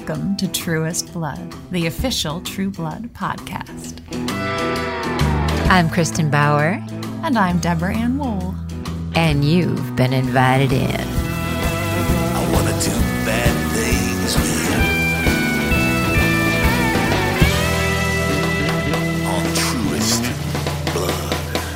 Welcome to Truest Blood, the official True Blood podcast. I'm Kristen Bauer. And I'm Deborah Ann Wool. And you've been invited in. I want to do bad things, man. On Truest Blood.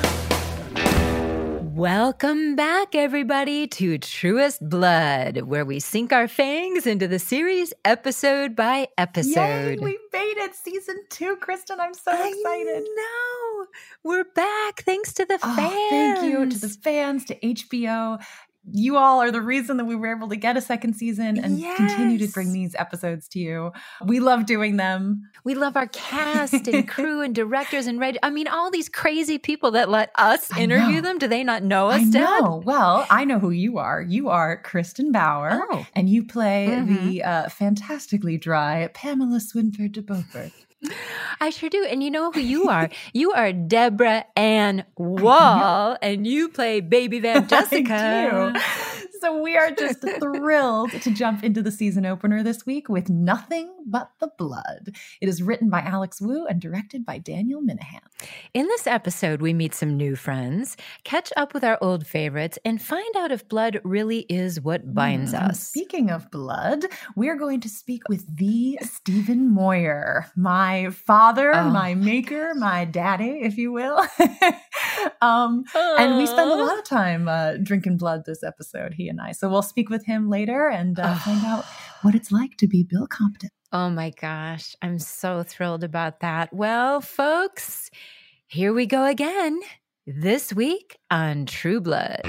Welcome back, everybody, to Truest Blood, where we sink our fangs into the series episode by episode. Yay, we made it. Season 2, Kristen. I'm so excited. No, we're back. Thanks to the fans. Thank you to the fans, to HBO. You all are the reason that we were able to get a second season and continue to bring these episodes to you. We love doing them. We love our cast and crew and directors and all these crazy people that let us interview them. Do they not know us, Deb? No. Well, I know who you are. You are Kristen Bauer, and you play the fantastically dry Pamela Swinford de Beaufort. I sure do. And you know who you are. You are Deborah Ann Wall, and you play Baby Van Jessica. I do. So we are just thrilled to jump into the season opener this week with Nothing But the Blood. It is written by Alex Wu and directed by Daniel Minahan. In this episode, we meet some new friends, catch up with our old favorites, and find out if blood really is what binds us. Speaking of blood, we're going to speak with the Stephen Moyer, my father, my maker, my daddy, if you will. And we spend a lot of time drinking blood this episode, he and I. So we'll speak with him later and find out what it's like to be Bill Compton. Oh my gosh, I'm so thrilled about that. Well, folks, here we go again. This week on True Blood.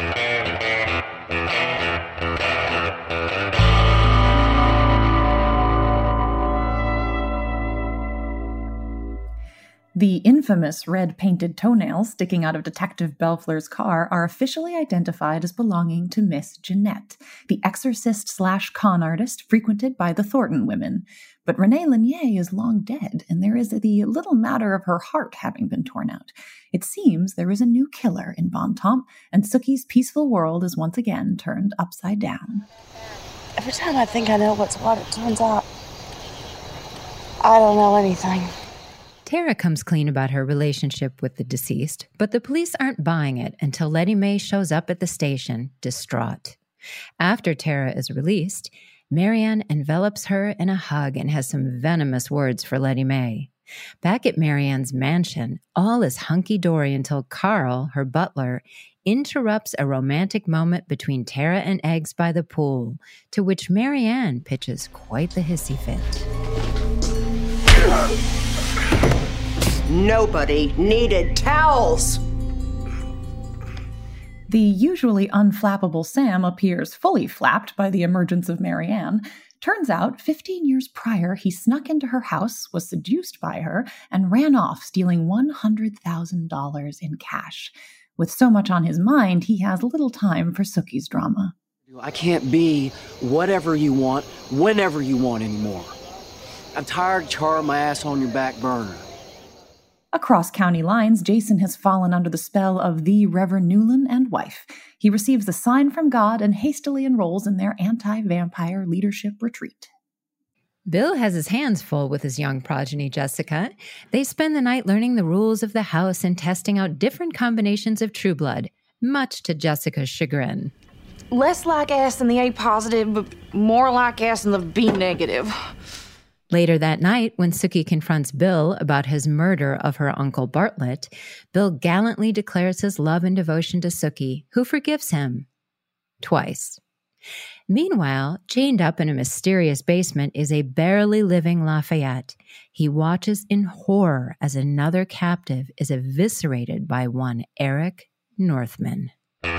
The infamous red-painted toenails sticking out of Detective Belfleur's car are officially identified as belonging to Miss Jeanette, the exorcist/con artist frequented by the Thornton women. But Renee Lanier is long dead, and there is the little matter of her heart having been torn out. It seems there is a new killer in Bon Temps, and Sookie's peaceful world is once again turned upside down. Every time I think I know what's what, it turns out I don't know anything. Tara comes clean about her relationship with the deceased, but the police aren't buying it until Letty Mae shows up at the station, distraught. After Tara is released, Marianne envelops her in a hug and has some venomous words for Letty Mae. Back at Marianne's mansion, all is hunky-dory until Carl, her butler, interrupts a romantic moment between Tara and Eggs by the pool, to which Marianne pitches quite the hissy fit. Nobody needed towels. The usually unflappable Sam appears fully flapped by the emergence of Marianne. Turns out, 15 years prior, he snuck into her house, was seduced by her, and ran off, stealing $100,000 in cash. With so much on his mind, he has little time for Sookie's drama. I can't be whatever you want, whenever you want anymore. I'm tired of charring my ass on your back burner. Across county lines, Jason has fallen under the spell of the Reverend Newland and wife. He receives a sign from God and hastily enrolls in their anti-vampire leadership retreat. Bill has his hands full with his young progeny, Jessica. They spend the night learning the rules of the house and testing out different combinations of True Blood, much to Jessica's chagrin. Less like ass than the A positive, but more like ass than the B negative. Later that night, when Sookie confronts Bill about his murder of her uncle Bartlett, Bill gallantly declares his love and devotion to Sookie, who forgives him. Twice. Meanwhile, chained up in a mysterious basement is a barely living Lafayette. He watches in horror as another captive is eviscerated by one Eric Northman.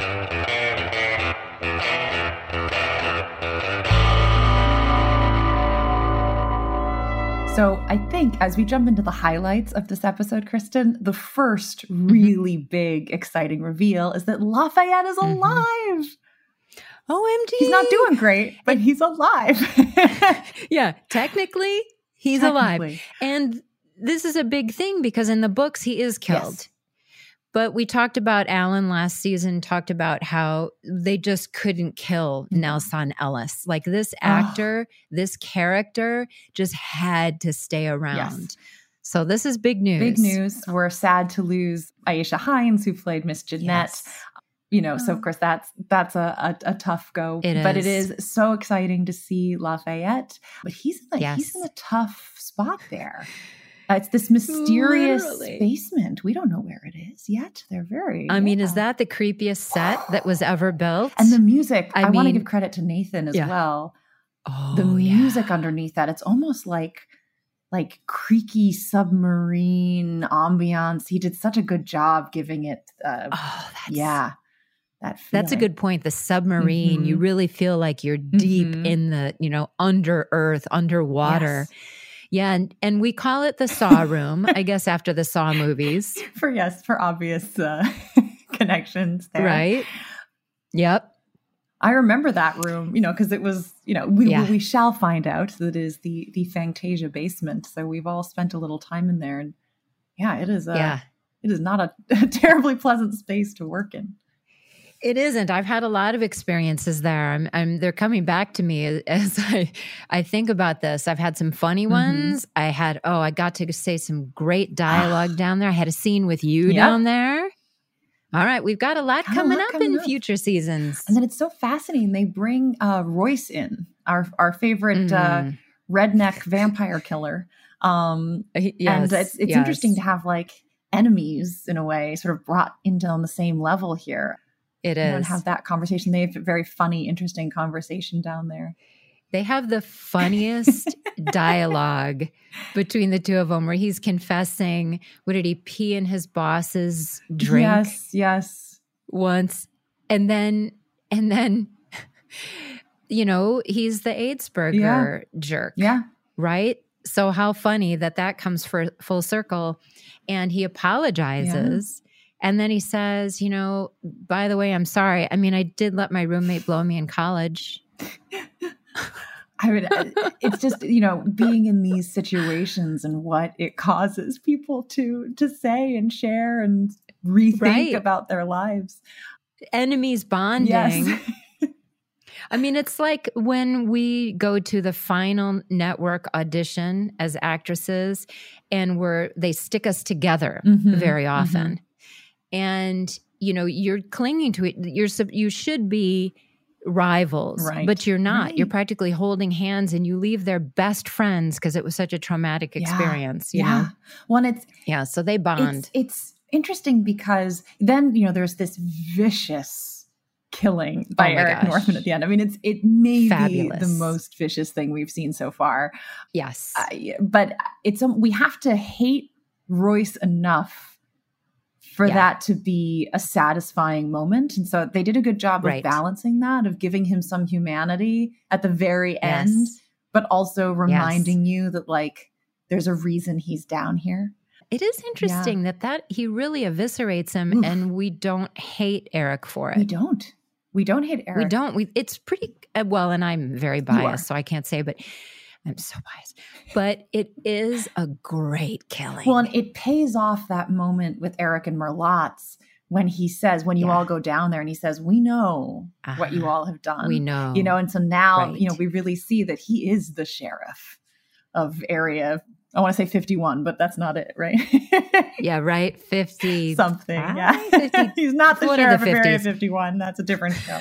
So I think as we jump into the highlights of this episode, Kristen, the first really big, exciting reveal is that Lafayette is alive. OMG. He's not doing great, but he's alive. Yeah, technically, he's alive. And this is a big thing because in the books, he is killed. Yes. But we talked about Alan last season, talked about how they just couldn't kill Nelson Ellis. Like this actor, this character just had to stay around. Yes. So this is big news. Big news. We're sad to lose Aisha Hines, who played Miss Jeanette. Yes. So of course that's a tough go. But it is so exciting to see Lafayette. But he's in a tough spot there. It's this mysterious basement. We don't know where it is yet. They're very. I mean, is that the creepiest set that was ever built? And the music. I want to give credit to Nathan as well. Oh, the music underneath that. It's almost like creaky submarine ambiance. He did such a good job giving it. That's a good point. The submarine. You really feel like you're deep in the under earth, underwater. Yes. Yeah, and we call it the Saw Room, I guess, after the Saw movies. For obvious connections there. Right? Yep. I remember that room, because it was, we shall find out that it is the Fantasia basement. So we've all spent a little time in there. And it is not a terribly pleasant space to work in. It isn't. I've had a lot of experiences there. They're coming back to me as I think about this. I've had some funny ones. I got to say some great dialogue down there. I had a scene with you down there. All right. We've got a lot coming up in future seasons. And then it's so fascinating. They bring Royce in, our favorite redneck vampire killer. And it's interesting to have enemies in a way sort of brought into on the same level here. It is. And have that conversation. They have a very funny, interesting conversation down there. They have the funniest dialogue between the two of them where he's confessing, what did he pee in his boss's drink? Yes. Once. And then he's the AIDS-burger jerk. Yeah. Right? So how funny that comes full circle. And he apologizes. Yeah. And then he says, by the way, I'm sorry. I mean, I did let my roommate blow me in college. It's just, being in these situations and what it causes people to say and share and rethink about their lives. Enemies bonding. Yes. I mean, it's like when we go to the final network audition as actresses and they stick us together very often. And, you're clinging to it. You should be rivals, but you're not. Right. You're practically holding hands and you leave their best friends because it was such a traumatic experience, you know? Well, so they bond. It's interesting because then, there's this vicious killing by Eric Northman at the end. I mean, it may be the most vicious thing we've seen so far. Yes. But we have to hate Royce enough for that to be a satisfying moment. And so they did a good job of balancing that, of giving him some humanity at the very end, but also reminding you that there's a reason he's down here. It is interesting that he really eviscerates him and we don't hate Eric for it. We don't hate Eric. We don't. It's pretty, well, and I'm very biased, so I can't say, but I'm so biased. But it is a great killing. Well, and it pays off that moment with Eric and Merlotz when he says, when you all go down there and he says, we know what you all have done. We know. And so now, we really see that he is the sheriff of area. I want to say 51, but that's not it, right? Yeah, right. 50 something. 50, he's not the sheriff of Area 51. That's a different show.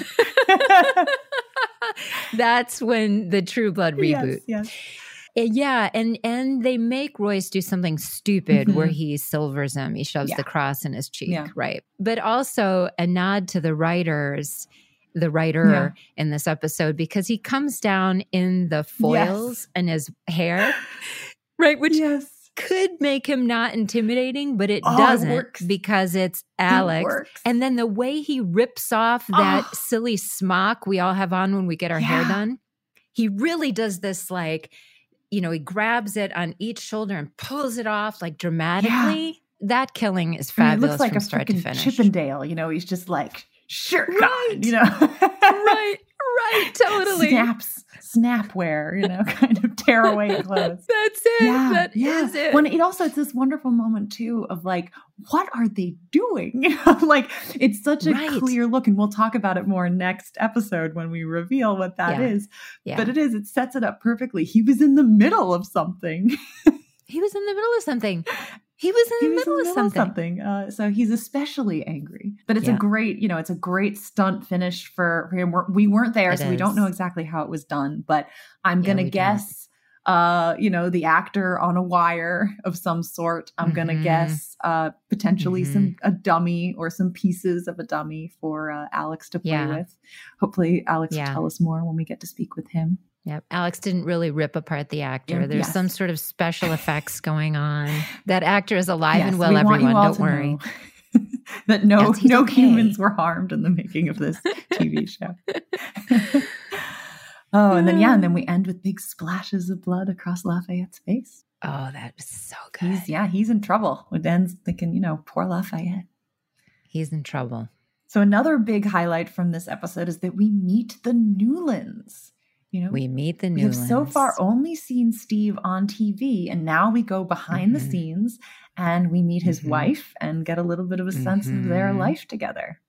That's when the True Blood reboot. Yes. Yeah, and they make Royce do something stupid where he silvers him. He shoves the cross in his cheek, right? But also a nod to the writer in this episode, because he comes down in the foils and his hair, right? Which could make him not intimidating, but it doesn't because it's Alex. And then the way he rips off that silly smock we all have on when we get our hair done, he really does this he grabs it on each shoulder and pulls it off dramatically. Yeah. That killing is fabulous. It looks like from start to finish. Chippendale, he's just sure, right. God, Right. Right, totally. Snapwear, kind of tearaway clothes. That's it. Yeah, That is it. It's this wonderful moment too of like, what are they doing? Like, it's such a clear look, and we'll talk about it more next episode when we reveal what that is. Yeah. But it sets it up perfectly. He was in the middle of something. He was in the middle of something. He was in the middle of something. So he's especially angry. But it's a great stunt finish for him. We weren't there, so we don't know exactly how it was done. But I'm going to guess, the actor on a wire of some sort. I'm going to guess potentially a dummy or some pieces of a dummy for Alex to play with. Hopefully Alex will tell us more when we get to speak with him. Yep. Alex didn't really rip apart the actor. There's some sort of special effects going on. That actor is alive and well, everyone. Don't worry. That no humans were harmed in the making of this TV show. And then we end with big splashes of blood across Lafayette's face. Oh, that is so good. He's in trouble. It ends thinking, poor Lafayette. He's in trouble. So another big highlight from this episode is that we meet the Newlands. We meet the Newlands. We have so far only seen Steve on TV, and now we go behind the scenes and we meet his wife and get a little bit of a sense of their life together.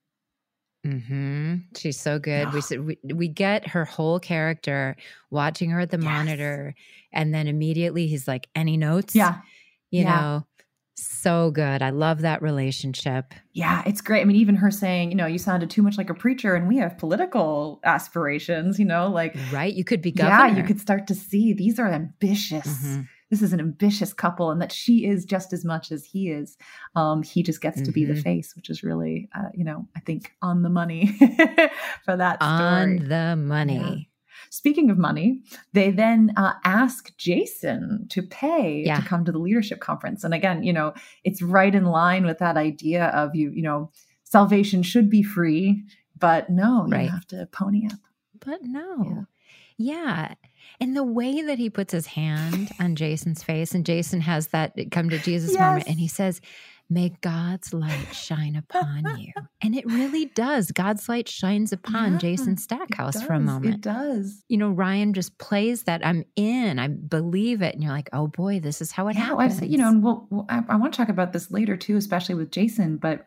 She's so good. We get her whole character, watching her at the monitor, and then immediately he's like, any notes? You know, so good. I love that relationship. Yeah, it's great. I mean, even her saying, you sounded too much like a preacher and we have political aspirations, Right, you could be governor. Yeah, you could start to see these are ambitious. This is an ambitious couple, and that she is just as much as he is. He just gets to be the face, which is really, I think on the money for that story. On the money. Yeah. Speaking of money, they then ask Jason to pay to come to the leadership conference. And again, it's right in line with that idea of salvation should be free, but no, you have to pony up. But no. Yeah. And the way that he puts his hand on Jason's face, and Jason has that come to Jesus moment, and he says, may God's light shine upon you. And it really does. God's light shines upon Jason Stackhouse for a moment. It does. Ryan just plays that. I'm in. I believe it. And you're like, oh boy, this is how it happens. And I want to talk about this later too, especially with Jason. But,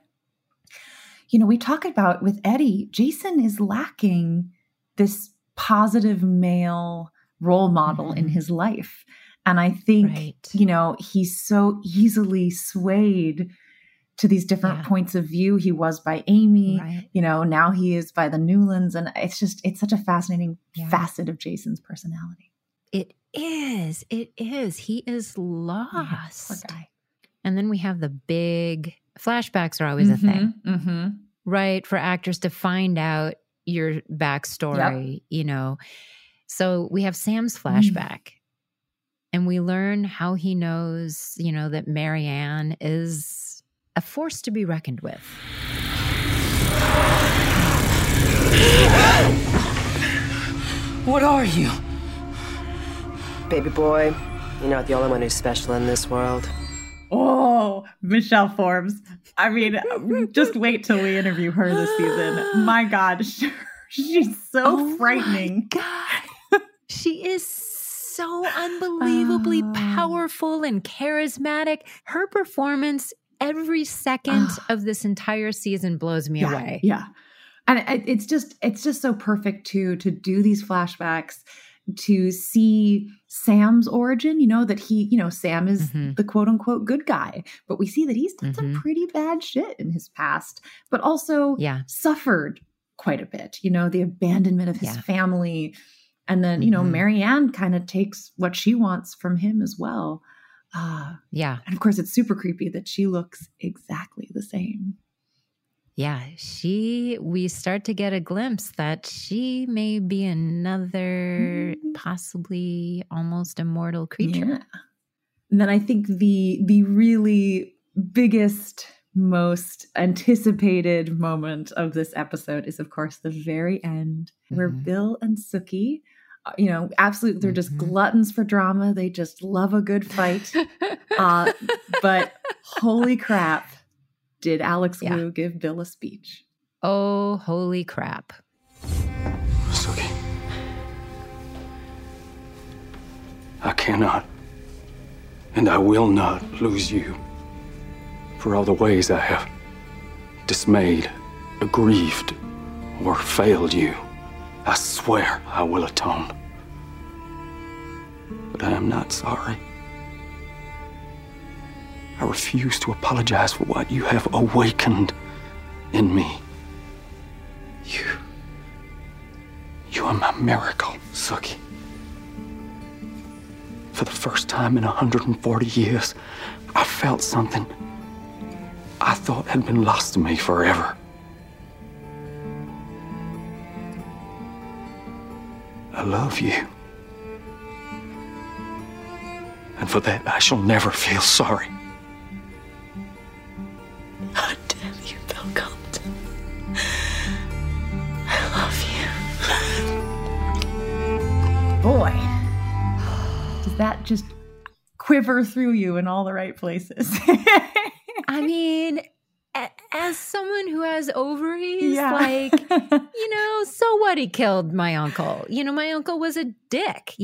we talk about with Eddie, Jason is lacking this positive male role model in his life. And I think, he's so easily swayed to these different points of view. He was by Amy, now he is by the Newlands. And it's such a fascinating facet of Jason's personality. It is. He is lost. Poor guy. And then we have the big flashbacks are always a thing, right? For actors to find out your backstory, So we have Sam's flashback. And we learn how he knows, that Marianne is a force to be reckoned with. What are you? Baby boy, you're not the only one who's special in this world. Oh, Michelle Forbes. I mean, just wait till we interview her this season. My God, she's so frightening. My God. She is so unbelievably powerful and charismatic. Her performance every second of this entire season blows me away. Yeah. And it's just so perfect to do these flashbacks, to see Sam's origin, that he, Sam is the quote unquote good guy, but we see that he's done some pretty bad shit in his past, but also suffered quite a bit, the abandonment of his family. And then, Marianne kind of takes what she wants from him as well. And of course, it's super creepy that she looks exactly the same. Yeah, we start to get a glimpse that she may be another possibly almost immortal creature. Yeah. And then I think the really biggest, most anticipated moment of this episode is, of course, the very end where Bill and Sookie, absolutely, they're just gluttons for drama. They just love a good fight. But holy crap, did Alex Wu give Bill a speech? Oh, holy crap. Sookie. I cannot, and I will not lose you. For all the ways I have dismayed, aggrieved, or failed you, I swear I will atone. But I am not sorry. I refuse to apologize for what you have awakened in me. You are my miracle, Sookie. For the first time in 140 years, I felt something I thought had been lost to me forever. I love you. And for that, I shall never feel sorry. Oh, damn you, Bill Compton. I love you. Boy, does that just quiver through you in all the right places? I mean, as someone who has ovaries, like, so what? He killed my uncle. My uncle was a dick,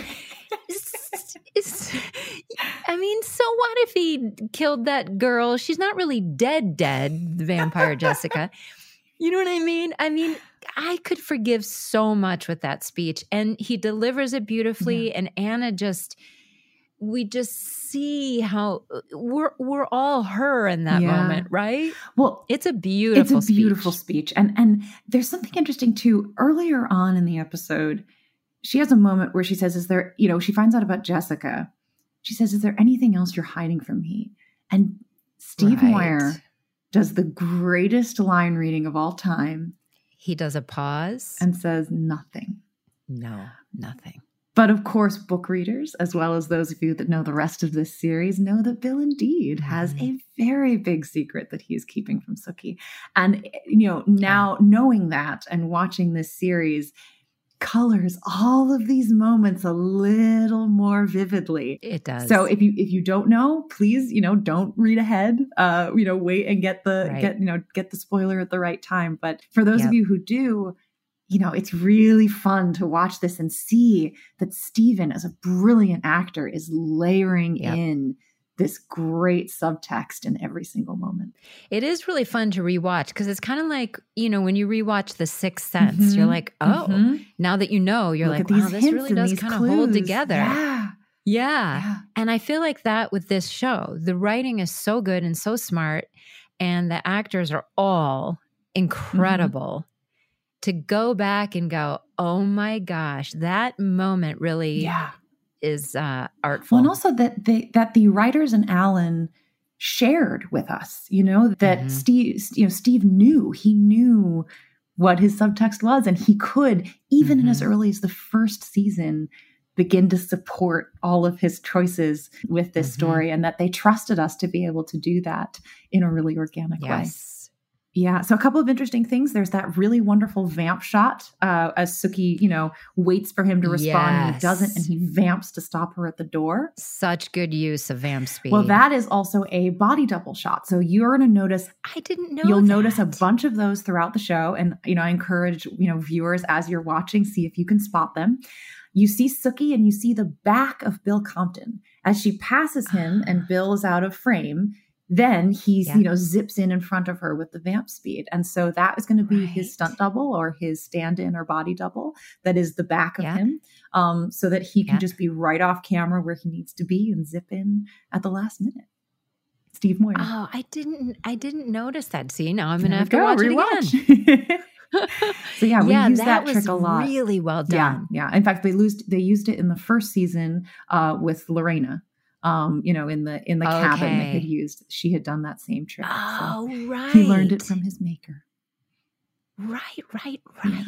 I mean, so what if he killed that girl? She's not really dead, the vampire Jessica. You know what I mean? I mean, I could forgive so much with that speech, and he delivers it beautifully. And Anna we just see how we're all her in that moment, right? Well, it's a beautiful speech. And there's something interesting too. Earlier on in the episode, she has a moment where she says, is there, she finds out about Jessica. She says, is there anything else you're hiding from me? And Steve Moyer does the greatest line reading of all time. He does a pause and says, nothing. No, nothing. But of course, book readers, as well as those of you that know the rest of this series, know that Bill indeed has a very big secret that he is keeping from Sookie. And, now knowing that and watching this series colors all of these moments a little more vividly. It does. So if you don't know, please, don't read ahead. Wait and get the spoiler at the right time. But for those of you who do, it's really fun to watch this and see that Steven, as a brilliant actor, is layering in this great subtext in every single moment. It is really fun to rewatch because it's kind of like, when you rewatch The Sixth Sense, you're like, oh, now that you're like, wow, this really does kind of hold together. Yeah. And I feel like that with this show, the writing is so good and so smart, and the actors are all incredible. To go back and go, oh my gosh, that moment really is artful. Well, and also that the writers and Alan shared with us, that Steve knew what his subtext was, and he could, even in as early as the first season, begin to support all of his choices with this story, and that they trusted us to be able to do that in a really organic way. Yeah. So a couple of interesting things. There's that really wonderful vamp shot as Sookie, waits for him to respond and he doesn't, and he vamps to stop her at the door. Such good use of vamp speed. Well, that is also a body double shot. So you're going to notice. I didn't know You'll notice a bunch of those throughout the show. And, I encourage, viewers as you're watching, see if you can spot them. You see Sookie and you see the back of Bill Compton as she passes him and Bill is out of frame. Then he, zips in front of her with the vamp speed. And so that is going to be his stunt double or his stand-in or body double. That is the back of him, so that he can just be right off camera where he needs to be and zip in at the last minute. Steve Moyer. Oh, I didn't notice that. See, now I'm going to have to watch it again. So we use that trick a lot. Really well done. Yeah. In fact, they used it in the first season with Lorena. In the cabin they had used. She had done that same trick. Oh, so right. He learned it from his maker. Right.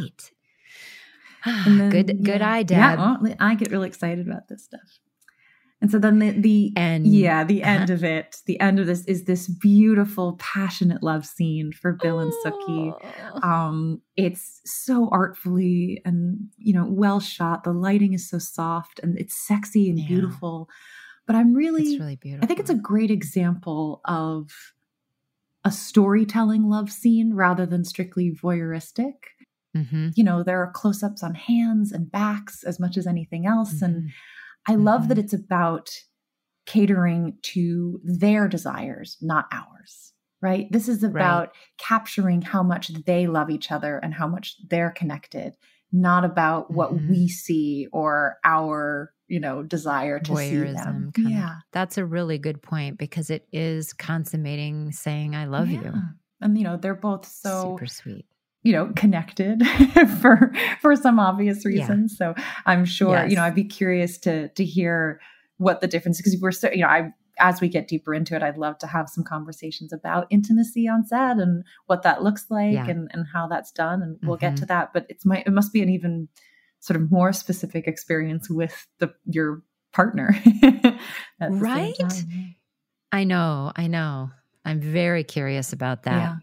Then, good eye, Dad. Yeah, well, I get really excited about this stuff. And so then the end of it, the end of this is this beautiful, passionate love scene for Bill and Sookie. It's so artfully and, well shot. The lighting is so soft and it's sexy and beautiful. But it's really beautiful. I think it's a great example of a storytelling love scene rather than strictly voyeuristic. There are close-ups on hands and backs as much as anything else. And I love that it's about catering to their desires, not ours, right? This is about capturing how much they love each other and how much they're connected, not about what we see or our, desire to see them. Yeah. That's a really good point, because it is consummating saying, I love you. And, they're both so super sweet. Connected for some obvious reasons. So I'm sure, I'd be curious to hear what the difference, because we're so, as we get deeper into it, I'd love to have some conversations about intimacy on set and what that looks like and how that's done. And we'll get to that, but it must be an even sort of more specific experience with your partner. Right. I know. I'm very curious about that. Yeah.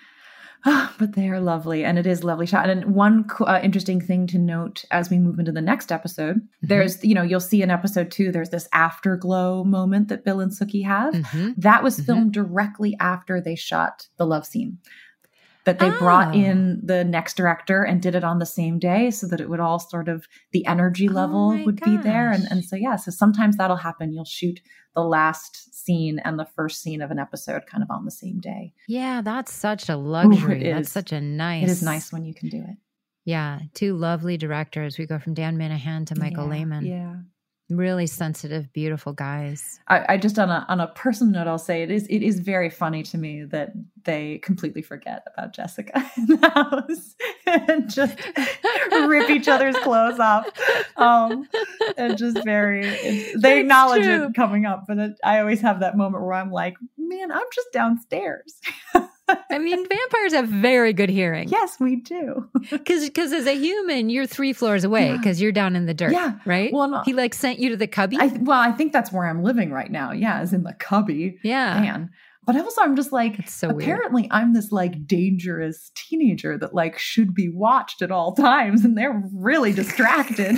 But they are lovely, and it is lovely shot. And one interesting thing to note as we move into the next episode, there's, you'll see in episode 2, there's this afterglow moment that Bill and Sookie have. That was filmed directly after they shot the love scene. That they brought in the next director and did it on the same day so that it would all sort of, the energy level would be there. And so sometimes that'll happen. You'll shoot the last scene and the first scene of an episode kind of on the same day. Yeah, that's such a luxury. Ooh, that's such a nice. It is nice when you can do it. Yeah, 2 lovely directors. We go from Dan Minahan to Michael Lehman. Yeah. Really sensitive, beautiful guys. I just on a personal note, I'll say it is very funny to me that they completely forget about Jessica in the house and just rip each other's clothes off. And just they acknowledge it coming up, but I always have that moment where I'm like, man, I'm just downstairs. I mean, vampires have very good hearing. Yes, we do. Because as a human, you're 3 floors away because you're down in the dirt, right? Well, no, he sent you to the cubby? I think that's where I'm living right now. Yeah, as in the cubby. Yeah. Man. But also I'm just like, it's so apparently weird. I'm this dangerous teenager that should be watched at all times, and they're really distracted.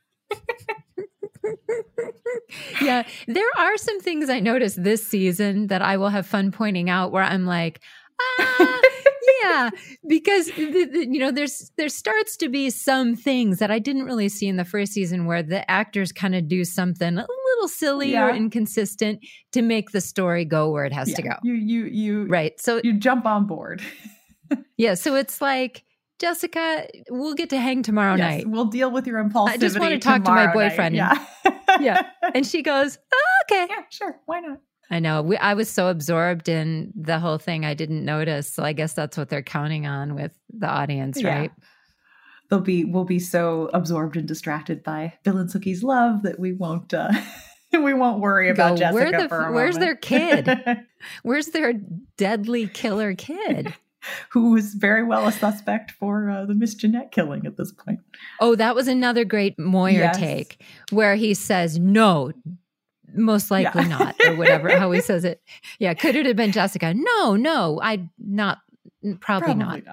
Yeah, there are some things I noticed this season that I will have fun pointing out where I'm like, yeah, because there starts to be some things that I didn't really see in the first season where the actors kind of do something a little silly or inconsistent to make the story go where it has to go. You right. So you jump on board. Yeah. So it's like, Jessica, we'll get to hang tomorrow night. We'll deal with your impulsivity. I just want to talk to my boyfriend. Yeah. And she goes, okay. Yeah, sure. Why not? I know. I was so absorbed in the whole thing, I didn't notice. So I guess that's what they're counting on with the audience, right? We'll be so absorbed and distracted by Bill and Sookie's love that we won't worry about Jessica for a moment. Where's their kid? Where's their deadly killer kid? Who is very well a suspect for the Miss Jeanette killing at this point. Oh, that was another great Moyer take where he says, no, most likely not, or whatever, how he says it. Yeah, could it have been Jessica? No, probably not.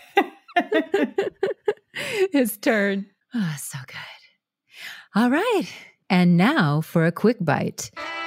His turn. Oh, so good. All right. And now for a quick bite.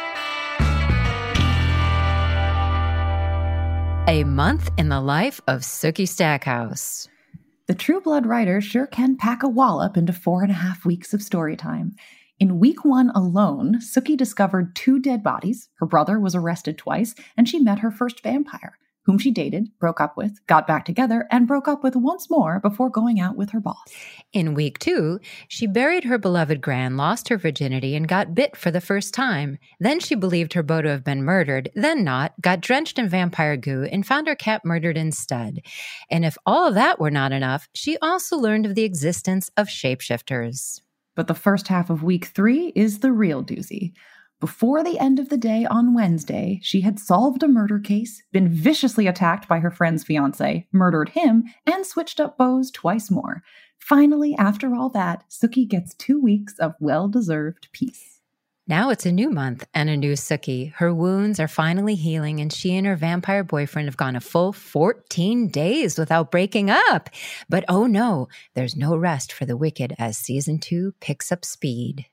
A month in the life of Sookie Stackhouse. The True Blood writer sure can pack a wallop into 4.5 weeks of story time. In week 1 alone, Sookie discovered 2 dead bodies, her brother was arrested twice, and she met her first vampire, whom she dated, broke up with, got back together, and broke up with once more before going out with her boss. In week 2, she buried her beloved Gran, lost her virginity, and got bit for the first time. Then she believed her beau to have been murdered, then not, got drenched in vampire goo, and found her cat murdered instead. And if all of that were not enough, she also learned of the existence of shapeshifters. But the first half of week 3 is the real doozy. Before the end of the day on Wednesday, she had solved a murder case, been viciously attacked by her friend's fiancé, murdered him, and switched up beaus twice more. Finally, after all that, Sookie gets 2 weeks of well-deserved peace. Now it's a new month and a new Sookie. Her wounds are finally healing, and she and her vampire boyfriend have gone a full 14 days without breaking up. But oh no, there's no rest for the wicked as season 2 picks up speed.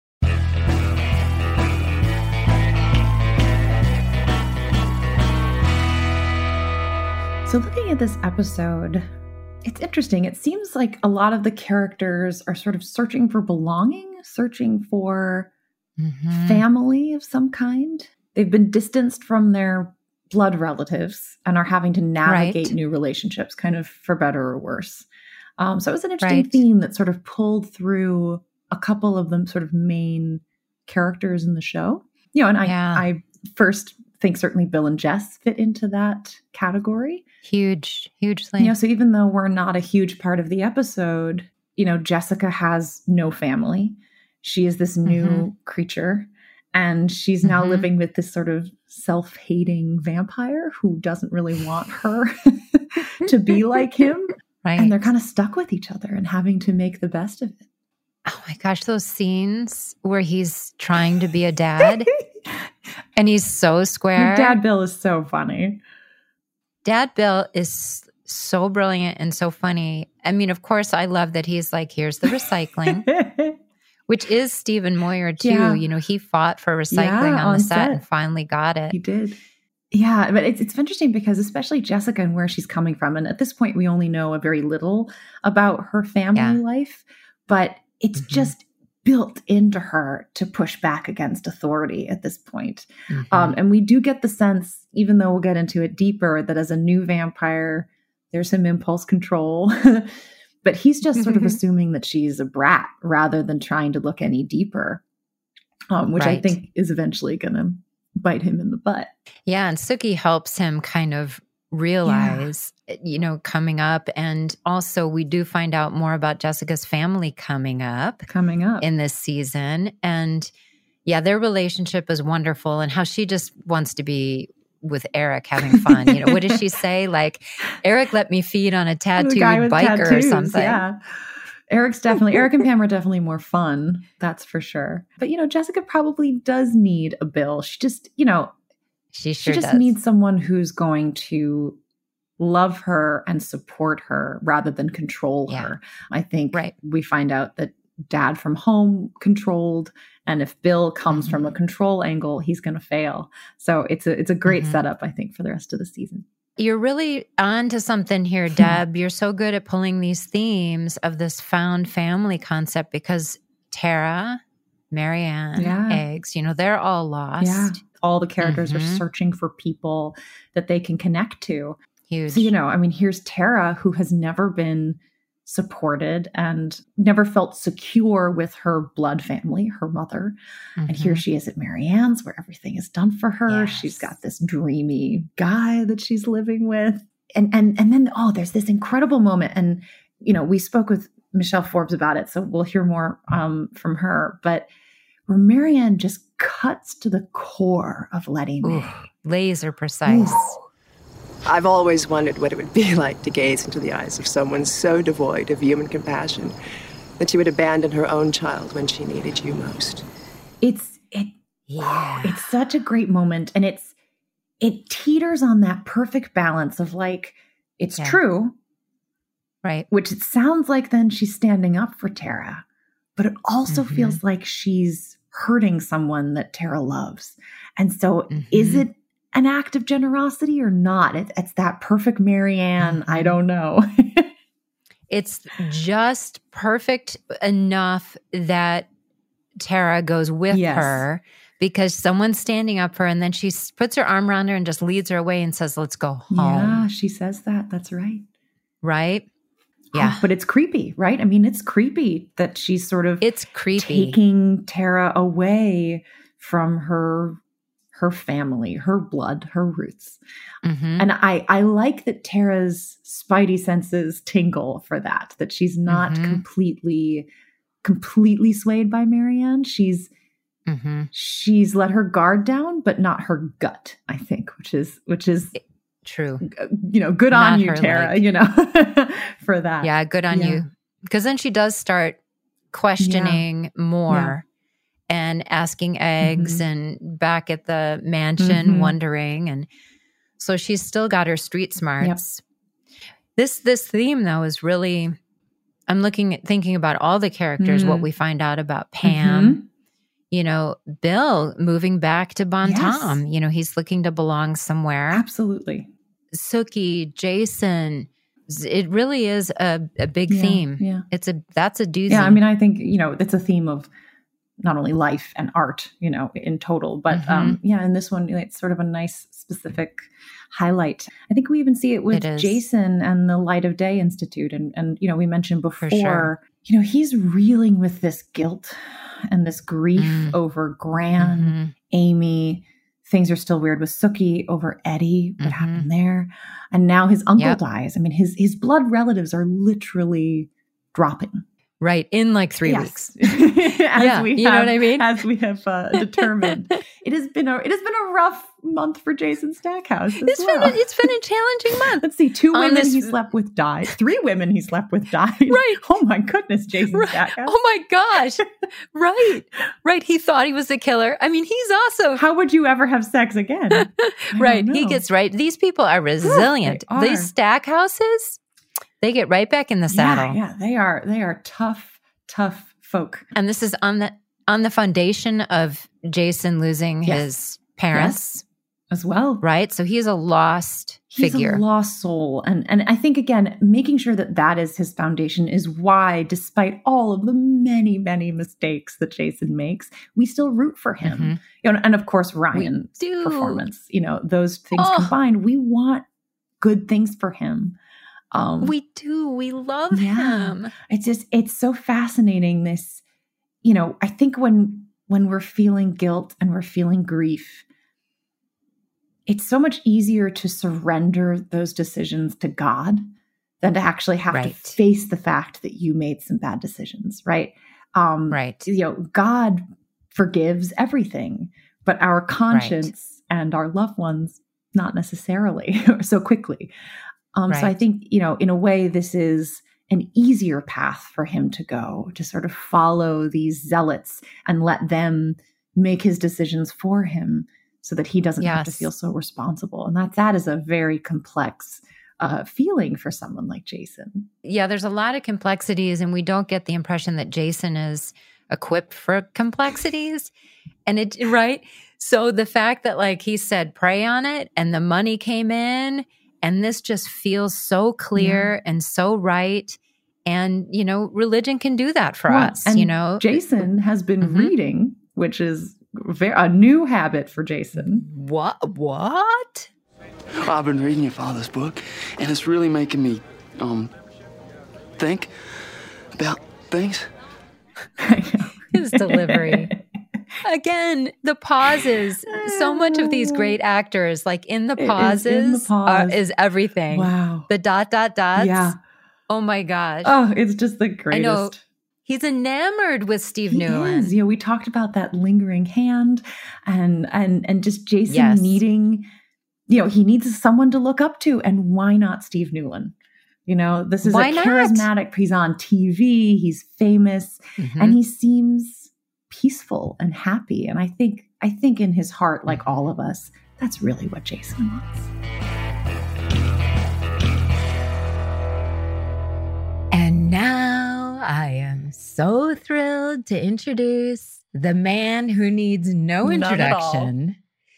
So looking at this episode, it's interesting. It seems like a lot of the characters are sort of searching for belonging. searching for family of some kind. They've been distanced from their blood relatives and are having to navigate new relationships, kind of for better or worse. So it was an interesting theme that sort of pulled through a couple of the sort of main characters in the show. You know, and I first think certainly Bill and Jess fit into that category. Hugely. You know, so even though we're not a huge part of the episode, you know, Jessica has no family. She is this new creature, and she's now living with this sort of self-hating vampire who doesn't really want her to be like him. Right. And they're kind of stuck with each other and having to make the best of it. Oh my gosh, those scenes where he's trying to be a dad and he's so square. Dad Bill is so funny. Dad Bill is so brilliant and so funny. I mean, of course, I love that he's like, here's the recycling, which is Stephen Moyer too. Yeah. You know, he fought for recycling on the set and finally got it. He did. Yeah, but it's interesting because especially Jessica and where she's coming from. And at this point, we only know a very little about her family life, but it's just built into her to push back against authority at this point. And we do get the sense, even though we'll get into it deeper, that as a new vampire, there's some impulse control. But he's just sort of assuming that she's a brat rather than trying to look any deeper, which I think is eventually going to bite him in the butt. Yeah, and Sookie helps him kind of realize, you know, coming up. And also we do find out more about Jessica's family coming up in this season. And yeah, their relationship is wonderful, and how she just wants to be with Eric having fun. You know, what does she say? Like, Eric let me feed on a tattooed biker or something. Yeah. Eric and Pam are definitely more fun. That's for sure. But, you know, Jessica probably does need a Bill. She just, you know, she just needs someone who's going to love her and support her rather than control her. I think we find out that Dad from home controlled, and if Bill comes from a control angle, he's going to fail. So it's a great setup, I think, for the rest of the season. You're really on to something here, Deb. You're so good at pulling these themes of this found family concept, because Tara, Marianne, Eggs, you know, they're all lost. Yeah. All the characters are searching for people that they can connect to. Huge. So, you know, I mean, here's Tara, who has never been supported and never felt secure with her blood family, her mother. And here she is at Marianne's, where everything is done for her. Yes. She's got this dreamy guy that she's living with. And then, there's this incredible moment. And, you know, we spoke with Michelle Forbes about it, so we'll hear more from her. But where Marianne just cuts to the core of Letty May. Laser precise. Ooh. I've always wondered what it would be like to gaze into the eyes of someone so devoid of human compassion that she would abandon her own child when she needed you most. It's such a great moment, and it teeters on that perfect balance of like, it's true, right? Which it sounds like then she's standing up for Tara, but it also feels like she's hurting someone that Tara loves. And so is it an act of generosity or not? It's that perfect Marianne. I don't know. It's just perfect enough that Tara goes with her because someone's standing up for her, and then she puts her arm around her and just leads her away and says, let's go home. Yeah, she says that. That's right. Right? Yeah. But it's creepy, right? I mean, it's creepy that she's sort of taking Tara away from her family, her blood, her roots. And I like that Tara's spidey senses tingle for that she's not completely swayed by Marianne. She's let her guard down, but not her gut, I think, which is true. You know, good not on you, Tara, you know, for that. Yeah, good on you. Because then she does start questioning more. And asking Eggs and back at the mansion wondering. And so she's still got her street smarts. Yep. This theme, though, is really, I'm thinking about all the characters, what we find out about Pam, you know, Bill moving back to Bon Tom. You know, he's looking to belong somewhere. Absolutely. Sookie, Jason. It really is a big theme. Yeah. That's a doozy. Yeah, I mean, I think, you know, it's a theme of not only life and art, in total, but in this one, it's sort of a nice specific highlight. I think we even see it with Jason and the Light of Day Institute. And we mentioned before, he's reeling with this guilt and this grief over Gran, Amy. Things are still weird with Sookie over Eddie. What happened there? And now his uncle dies. I mean, his blood relatives are literally dropping. Right. In like 3 weeks. Know what I mean? As we have determined. It has been a rough month for Jason Stackhouse. It's been a challenging month. Let's see. 2 women he slept with died. 3 women he slept with died. Right. Oh my goodness, Jason Stackhouse. Oh my gosh. Right. He thought he was the killer. I mean, he's also... How would you ever have sex again? Right. He gets right. These people are resilient. These Stackhouses... They get right back in the saddle. Yeah, they are tough folk. And this is on the foundation of Jason losing his parents as well. Right? So he's a lost figure. He's a lost soul. And I think, again, making sure that is his foundation is why, despite all of the many, many mistakes that Jason makes, we still root for him. And of course, Ryan's performance, those things combined, we want good things for him. We do. We love him. It's so fascinating. This, I think when we're feeling guilt and we're feeling grief, it's so much easier to surrender those decisions to God than to actually have to face the fact that you made some bad decisions. Right. God forgives everything, but our conscience and our loved ones, not necessarily so quickly. So I think, in a way, this is an easier path for him to go, to sort of follow these zealots and let them make his decisions for him so that he doesn't have to feel so responsible. And that is a very complex feeling for someone like Jason. Yeah, there's a lot of complexities, and we don't get the impression that Jason is equipped for complexities. And so the fact that he said, pray on it, and the money came in, and this just feels so clear and so right. And, religion can do that for us, and Jason has been reading, which is a new habit for Jason. What? I've been reading your father's book, and it's really making me, think about things. His delivery. Again, the pauses. So much of these great actors, in the pauses, is everything. Wow. The ... Yeah. Oh my gosh. Oh, it's just the greatest. I know. He's enamored with Steve Newland. Is. We talked about that lingering hand and just Jason needing, he needs someone to look up to. And why not Steve Newland? This is charismatic. He's on TV. He's famous. And he seems peaceful and happy. And I think in his heart, like all of us, that's really what Jason wants. And now I am so thrilled to introduce the man who needs no introduction.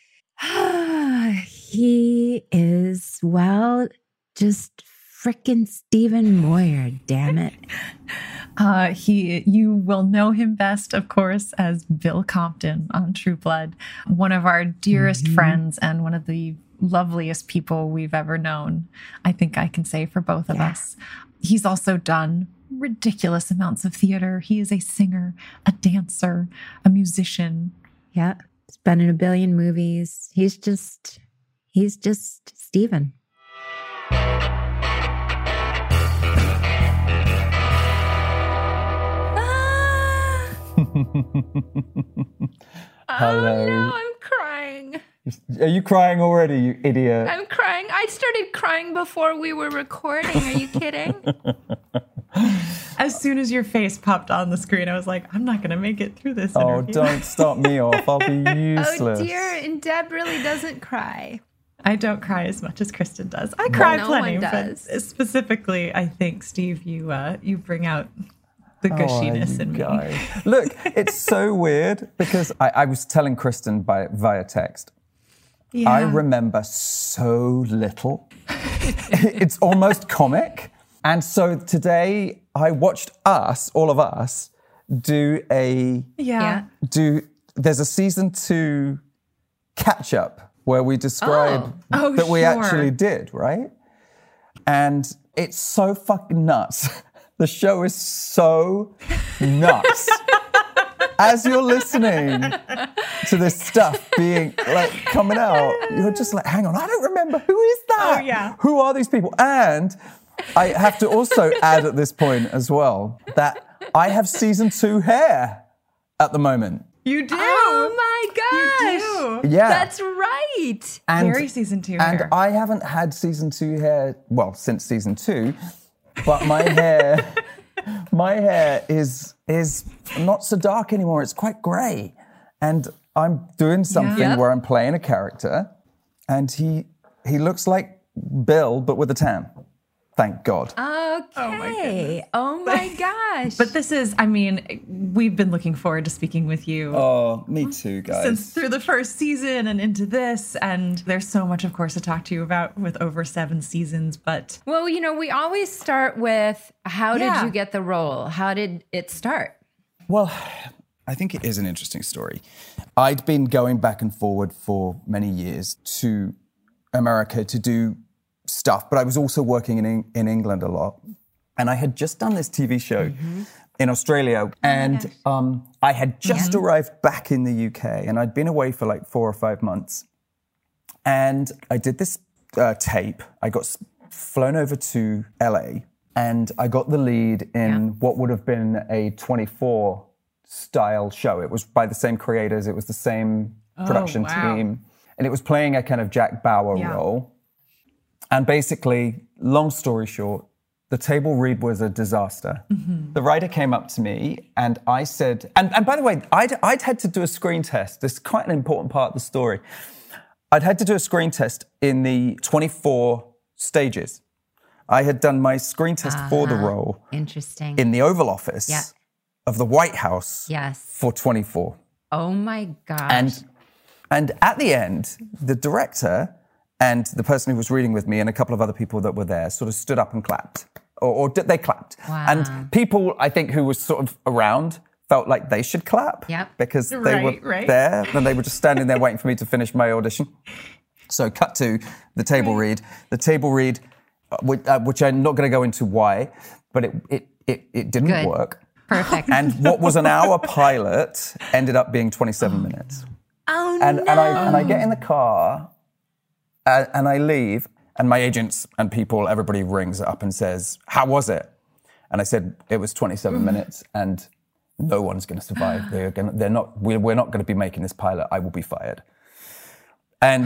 He is, just frickin' Stephen Moyer, damn it. You will know him best, of course, as Bill Compton on True Blood, one of our dearest friends and one of the loveliest people we've ever known. I think I can say for both of us. He's also done ridiculous amounts of theater. He is a singer, a dancer, a musician. Yeah, he's been in a billion movies. He's just Stephen. Hello. Oh no, I'm crying. Are you crying already, you idiot? I'm crying. I started crying before we were recording. Are you kidding? As soon as your face popped on the screen, I was like, I'm not going to make it through this interview. Oh, don't start me off. I'll be useless. Oh dear, and Deb really doesn't cry. I don't cry as much as Kristen does. I cry plenty, but specifically, I think, Steve, you bring out the gushiness in me. Look, it's so weird because I was telling Kristen via text. Yeah. I remember so little. It's almost comic. And so today I watched all of us, do there's a season 2 catch up where we describe that we actually did, right? And it's so fucking nuts. The show is so nuts. As you're listening to this stuff being like coming out, you're just like, hang on, I don't remember. Who is that? Oh, yeah. Who are these people? And I have to also add at this point as well that I have season 2 hair at the moment. You do. Oh my gosh. You do. Yeah. That's right. And, Very season 2 and hair. I haven't had season 2 hair, well, since season 2, but my hair is not so dark anymore. It's quite grey. And I'm doing something where I'm playing a character and he looks like Bill, but with a tan. Thank God. Okay. Oh my gosh. But this is, I mean, we've been looking forward to speaking with you. Oh, me too, guys. Since through the first season and into this, and there's so much, of course, to talk to you about with over 7 seasons, but... Well, you know, we always start with, how did you get the role? How did it start? Well, I think it is an interesting story. I'd been going back and forward for many years to America to do stuff, but I was also working in England a lot. And I had just done this TV show in Australia, and I had just arrived back in the UK, and I'd been away for like 4 or 5 months. And I did this tape. I got flown over to LA, and I got the lead in what would have been a 24 style show. It was by the same creators. It was the same production team. And it was playing a kind of Jack Bauer role. And basically, long story short, the table read was a disaster. The writer came up to me and I said, and by the way, I'd had to do a screen test. This is quite an important part of the story. I'd had to do a screen test in the 24 stages. I had done my screen test for the role. Interesting. In the Oval Office of the White House for 24. Oh my gosh. And at the end, the director and the person who was reading with me and a couple of other people that were there sort of stood up and clapped. Or they clapped. Wow. And people, I think, who was sort of around felt like they should clap. Because they were there and they were just standing there waiting for me to finish my audition. So cut to the table read. The table read, which I'm not going to go into why, but it didn't work. Perfect. And what was an hour pilot ended up being 27 minutes. Oh, and I get in the car and I leave, and my agents and people, everybody rings up and says, "How was it?" And I said, "It was 27 minutes, and no one's going to survive. We're not going to be making this pilot. I will be fired." And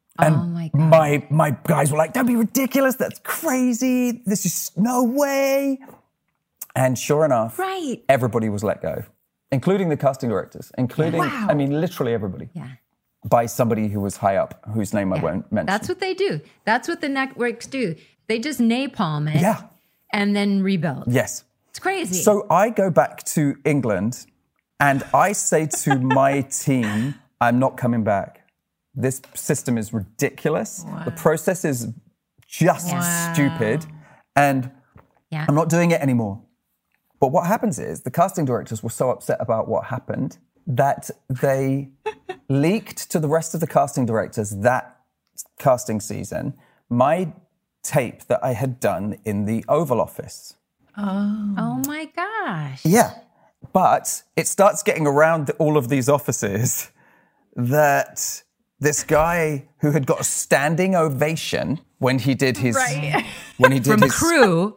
my guys were like, "Don't be ridiculous. That's crazy. This is no way." And sure enough, everybody was let go, including the casting directors, I mean, literally everybody. By somebody who was high up, whose name I won't mention. That's what they do. That's what the networks do. They just napalm it and then rebuild. Yes. It's crazy. So I go back to England and I say to my team, I'm not coming back. This system is ridiculous. The process is just stupid. And I'm not doing it anymore. But what happens is the casting directors were so upset about what happened that they leaked to the rest of the casting directors that casting season my tape that I had done in the Oval Office. Oh my gosh. Yeah. But it starts getting around all of these offices that this guy who had got a standing ovation when he did his... When he did From crew.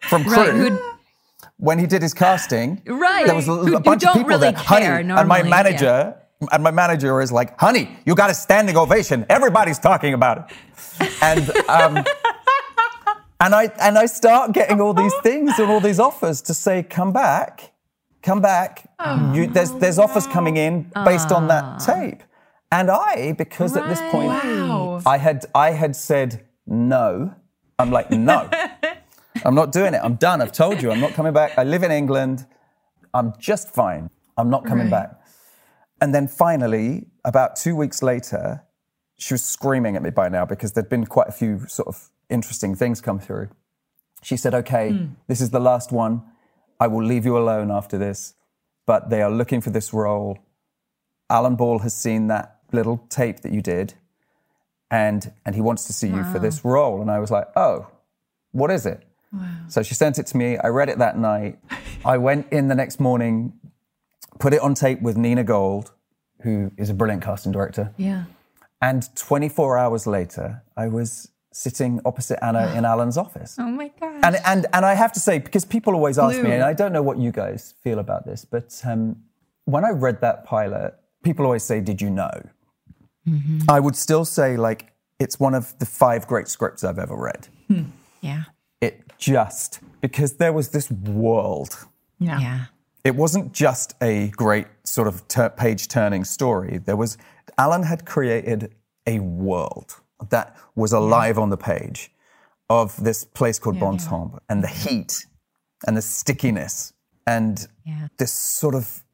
When he did his casting, there was a bunch of people really there. Honey, and my manager is like, "Honey, you got a standing ovation. Everybody's talking about it." And and I start getting all these things and all these offers to say, "Come back." There's offers coming in based on that tape. And because at this point I had said no. I'm like, no. I'm not doing it. I'm done. I've told you I'm not coming back. I live in England. I'm just fine. I'm not coming back. And then finally, about 2 weeks later, she was screaming at me by now because there'd been quite a few sort of interesting things come through. She said, "Okay, this is the last one. I will leave you alone after this. but they are looking for this role. Alan Ball has seen that little tape that you did, and he wants to see you for this role. And I was like, oh, what is it? Wow. So she sent it to me. I read it that night. I went in the next morning, put it on tape with Nina Gold, who is a brilliant casting director. Yeah. And 24 hours later, I was sitting opposite Anna in Alan's office. Oh my gosh. And I have to say, because people always ask me, and I don't know what you guys feel about this, but when I read that pilot, people always say, did you know? Mm-hmm. I would still say, like, it's one of the 5 great scripts I've ever read. Yeah. Because there was this world. Yeah. It wasn't just a great sort of page-turning story. Alan had created a world that was alive on the page of this place called Bontemps, and the heat and the stickiness and this sort of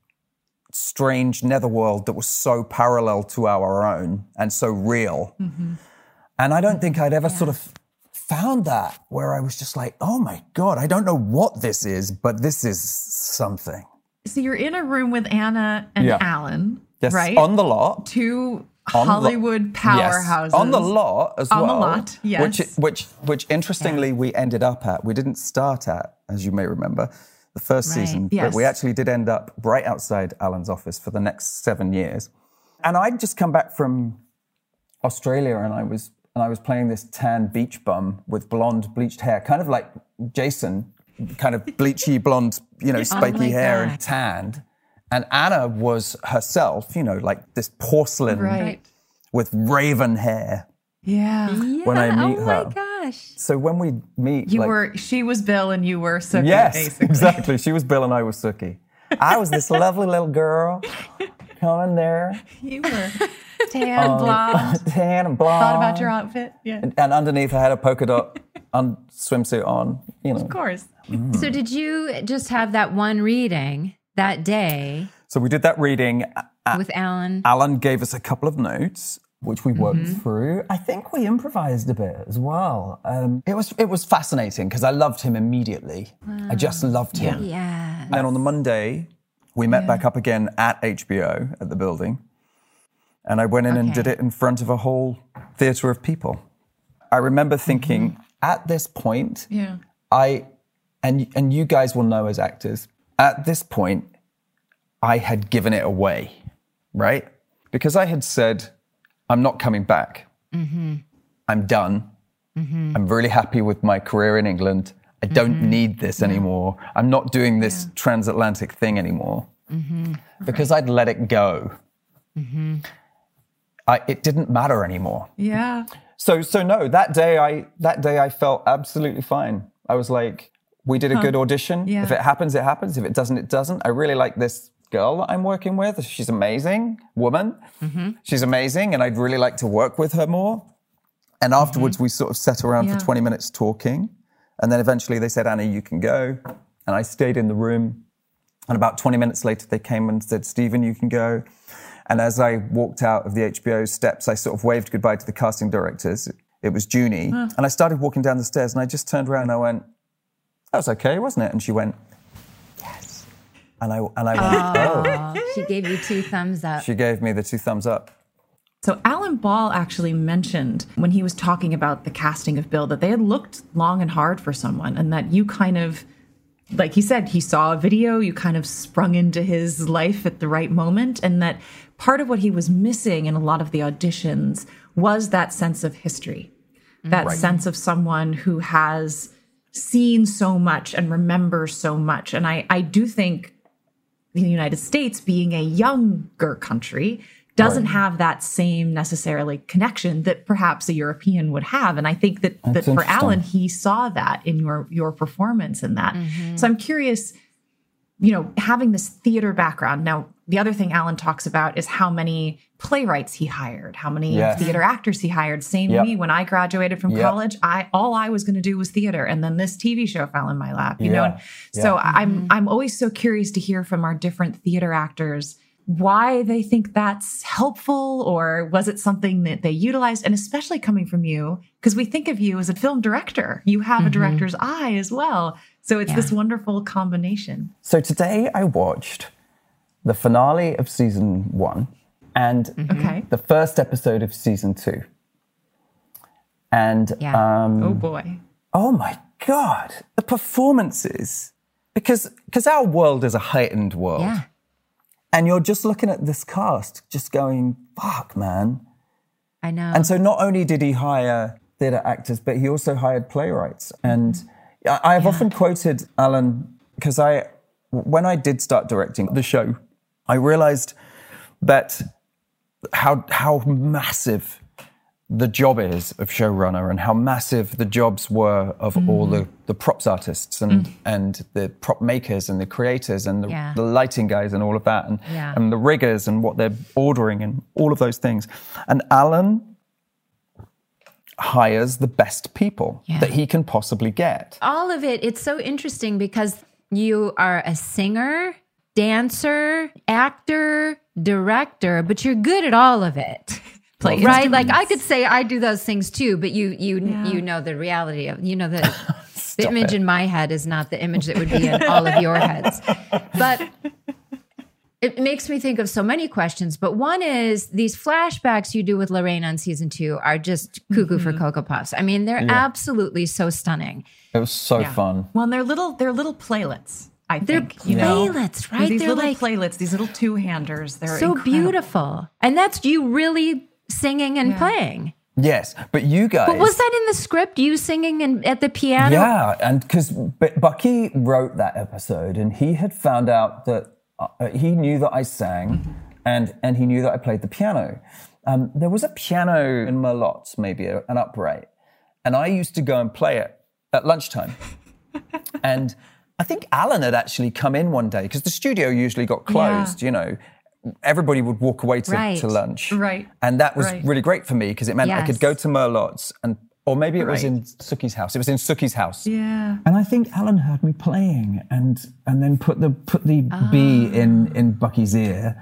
strange netherworld that was so parallel to our own and so real. Mm-hmm. And I don't think I'd ever sort of found that, where I was just like, oh my God, I don't know what this is, but this is something. So you're in a room with Anna and Alan, right? On the lot. 2 Hollywood powerhouses. Yes. On the lot as well. On the lot, yes. Which interestingly we ended up at. We didn't start at, as you may remember, the first season, but we actually did end up right outside Alan's office for the next 7 years. And I'd just come back from Australia, and I was playing this tan beach bum with blonde bleached hair, kind of like Jason, kind of bleachy blonde, spiky hair and tanned. And Anna was herself, like this porcelain with raven hair. Yeah. When I meet her. Oh my gosh. So when we meet, she was Bill and you were Sookie. Yes, basically. exactly. She was Bill and I was Sookie. I was this lovely little girl coming there. You were tan, blonde. Tan and blonde. Thought about your outfit. Yeah. And underneath I had a polka dot swimsuit on, Of course. Mm. So did you just have that one reading that day? So we did that reading. With Alan. Alan gave us a couple of notes, which we worked through. I think we improvised a bit as well. It was fascinating because I loved him immediately. Wow. I just loved him. Yeah. And then on the Monday, we met back up again at HBO at the building. And I went in and did it in front of a whole theatre of people. I remember thinking, at this point, and you guys will know as actors, at this point, I had given it away, right? Because I had said, I'm not coming back. Mm-hmm. I'm done. Mm-hmm. I'm really happy with my career in England. I don't need this anymore. I'm not doing this transatlantic thing anymore. Mm-hmm. Because I'd let it go. Mm-hmm. It didn't matter anymore. Yeah. So no, that day I felt absolutely fine. I was like, we did a good audition. Yeah. If it happens, it happens. If it doesn't, it doesn't. I really like this girl that I'm working with. She's amazing, woman. Mm-hmm. She's amazing, and I'd really like to work with her more. And afterwards, we sort of sat around for 20 minutes talking. And then eventually they said, Anna, you can go. And I stayed in the room. And about 20 minutes later, they came and said, Stephen, you can go. And as I walked out of the HBO steps, I sort of waved goodbye to the casting directors. It was Junie. And I started walking down the stairs, and I just turned around and I went, that was okay, wasn't it? And she went, yes. And I went, oh. She gave you 2 thumbs up. She gave me the 2 thumbs up. So Alan Ball actually mentioned when he was talking about the casting of Bill that they had looked long and hard for someone, and that you kind of, like he said, he saw a video, you kind of sprung into his life at the right moment, and that part of what he was missing in a lot of the auditions was that sense of history, that sense of someone who has seen so much and remembers so much. And I do think the United States, being a younger country, doesn't have that same necessarily connection that perhaps a European would have. And I think that for Alan, he saw that in your performance in that. Mm-hmm. So I'm curious, having this theater background. Now, the other thing Alan talks about is how many playwrights he hired, how many theater actors he hired. Same me, when I graduated from college, all I was going to do was theater. And then this TV show fell in my lap, you know? And so I'm always so curious to hear from our different theater actors why they think that's helpful, or was it something that they utilized? And especially coming from you, because we think of you as a film director. You have a director's eye as well. So it's this wonderful combination. So today I watched the finale of season 1 and the first episode of season 2. And oh boy. Oh my God, the performances. Because our world is a heightened world. Yeah. And you're just looking at this cast, just going, fuck, man. I know. And so not only did he hire theatre actors, but he also hired playwrights. And I've often quoted Alan, because when I did start directing the show, I realized that how massive the job is of showrunner and how massive the jobs were of all the props artists and the prop makers and the creators and the lighting guys and all of that and the riggers and what they're ordering and all of those things. And Alan hires the best people that he can possibly get. All of it, it's so interesting because you are a singer, dancer, actor, director, but you're good at all of it. Right? Like I could say I do those things too, but you know the reality of, the image in my head is not the image that would be in all of your heads. But it makes me think of so many questions. But one is these flashbacks you do with Lorraine on season 2 are just cuckoo for Cocoa Puffs. I mean, they're absolutely so stunning. It was so fun. Well, and they're little playlets. I think, they're playlets, right? These they're little like playlets, these little two-handers. They're so incredible. Beautiful. And that's you really singing and playing. Yes, but you guys... But was that in the script, you singing at the piano? Yeah, and because Bucky wrote that episode and he had found out that he knew that I sang and he knew that I played the piano. There was a piano in Merlotte's, maybe an upright, and I used to go and play it at lunchtime. And I think Alan had actually come in one day because the studio usually got closed, Everybody would walk away to lunch. Right. And that was really great for me because it meant I could go to Merlotte's or maybe it was in Suki's house. It was in Suki's house. Yeah. And I think Alan heard me playing and then put the bee in Bucky's ear.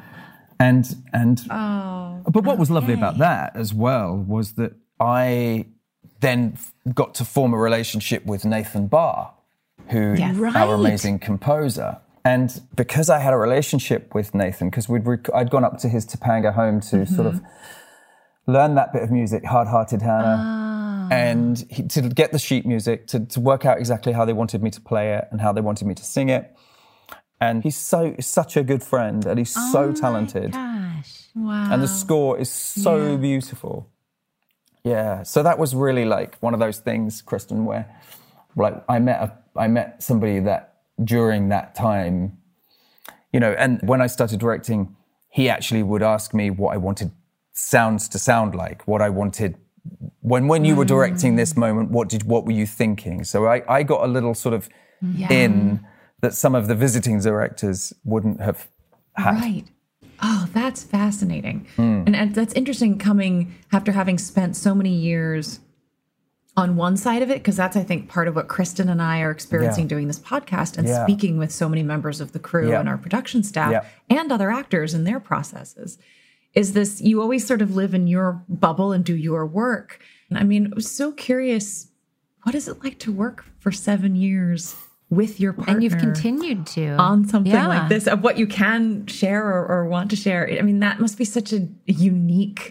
But what was lovely about that as well was that I then got to form a relationship with Nathan Barr, who our amazing composer. And because I had a relationship with Nathan, because I'd gone up to his Topanga home to sort of learn that bit of music, Hard-Hearted Hannah, and to get the sheet music, to work out exactly how they wanted me to play it and how they wanted me to sing it. And he's such a good friend, and he's so talented. Gosh. Wow. And the score is so beautiful. Yeah. So that was really like one of those things, Kristen, where like I met somebody that during that time, and when I started directing, he actually would ask me what I wanted sounds to sound like, what I wanted when you were directing this moment, what were you thinking? So I got a little sort of in that some of the visiting directors wouldn't have had. Right. Oh, that's fascinating. And that's interesting coming after having spent so many years on one side of it, because that's, I think, part of what Kristen and I are experiencing doing this podcast and speaking with so many members of the crew and our production staff and other actors in their processes, is this, you always sort of live in your bubble and do your work. And I mean, I was so curious, what is it like to work for 7 years with your partner? And you've continued to. On something like this, of what you can share or want to share. I mean, that must be such a unique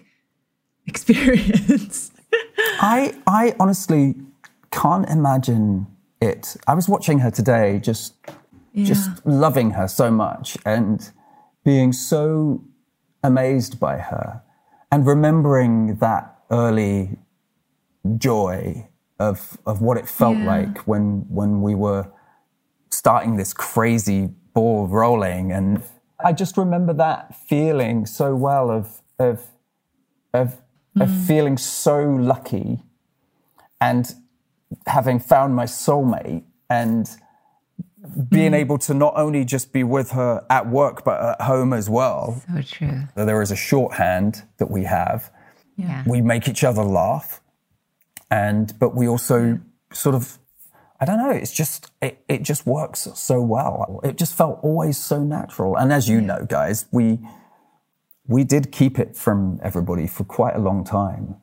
experience. I honestly can't imagine it. I was watching her today, just loving her so much and being so amazed by her and remembering that early joy of what it felt like when we were starting this crazy ball rolling. And I just remember that feeling so well of feeling so lucky and having found my soulmate and being able to not only just be with her at work, but at home as well. So true. There is a shorthand that we have. Yeah. We make each other laugh. But we also sort of, I don't know, it's just, it just works so well. It just felt always so natural. And as you know, guys, we did keep it from everybody for quite a long time.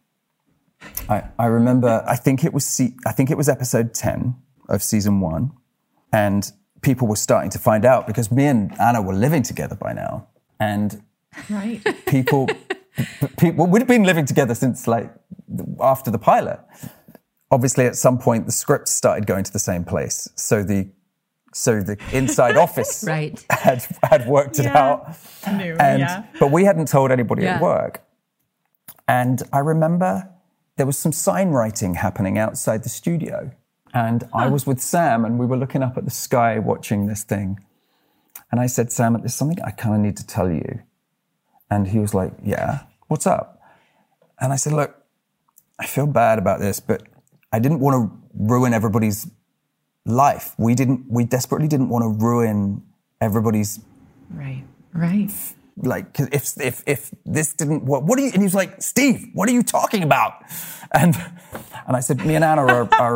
I remember, I think it was episode 10 of season 1. And people were starting to find out because me and Anna were living together by now. And people, we'd been living together since like after the pilot. Obviously, at some point, the scripts started going to the same place. So the inside office had worked it out. But we hadn't told anybody at work. And I remember there was some sign writing happening outside the studio. And I was with Sam and we were looking up at the sky watching this thing. And I said, Sam, there's something I kind of need to tell you. And he was like, yeah, what's up? And I said, look, I feel bad about this, but I didn't want to ruin everybody's life. We desperately didn't want to ruin everybody's... Right. Like, if this didn't work, what do you... And he was like, Steve, what are you talking about? And I said, me and Anna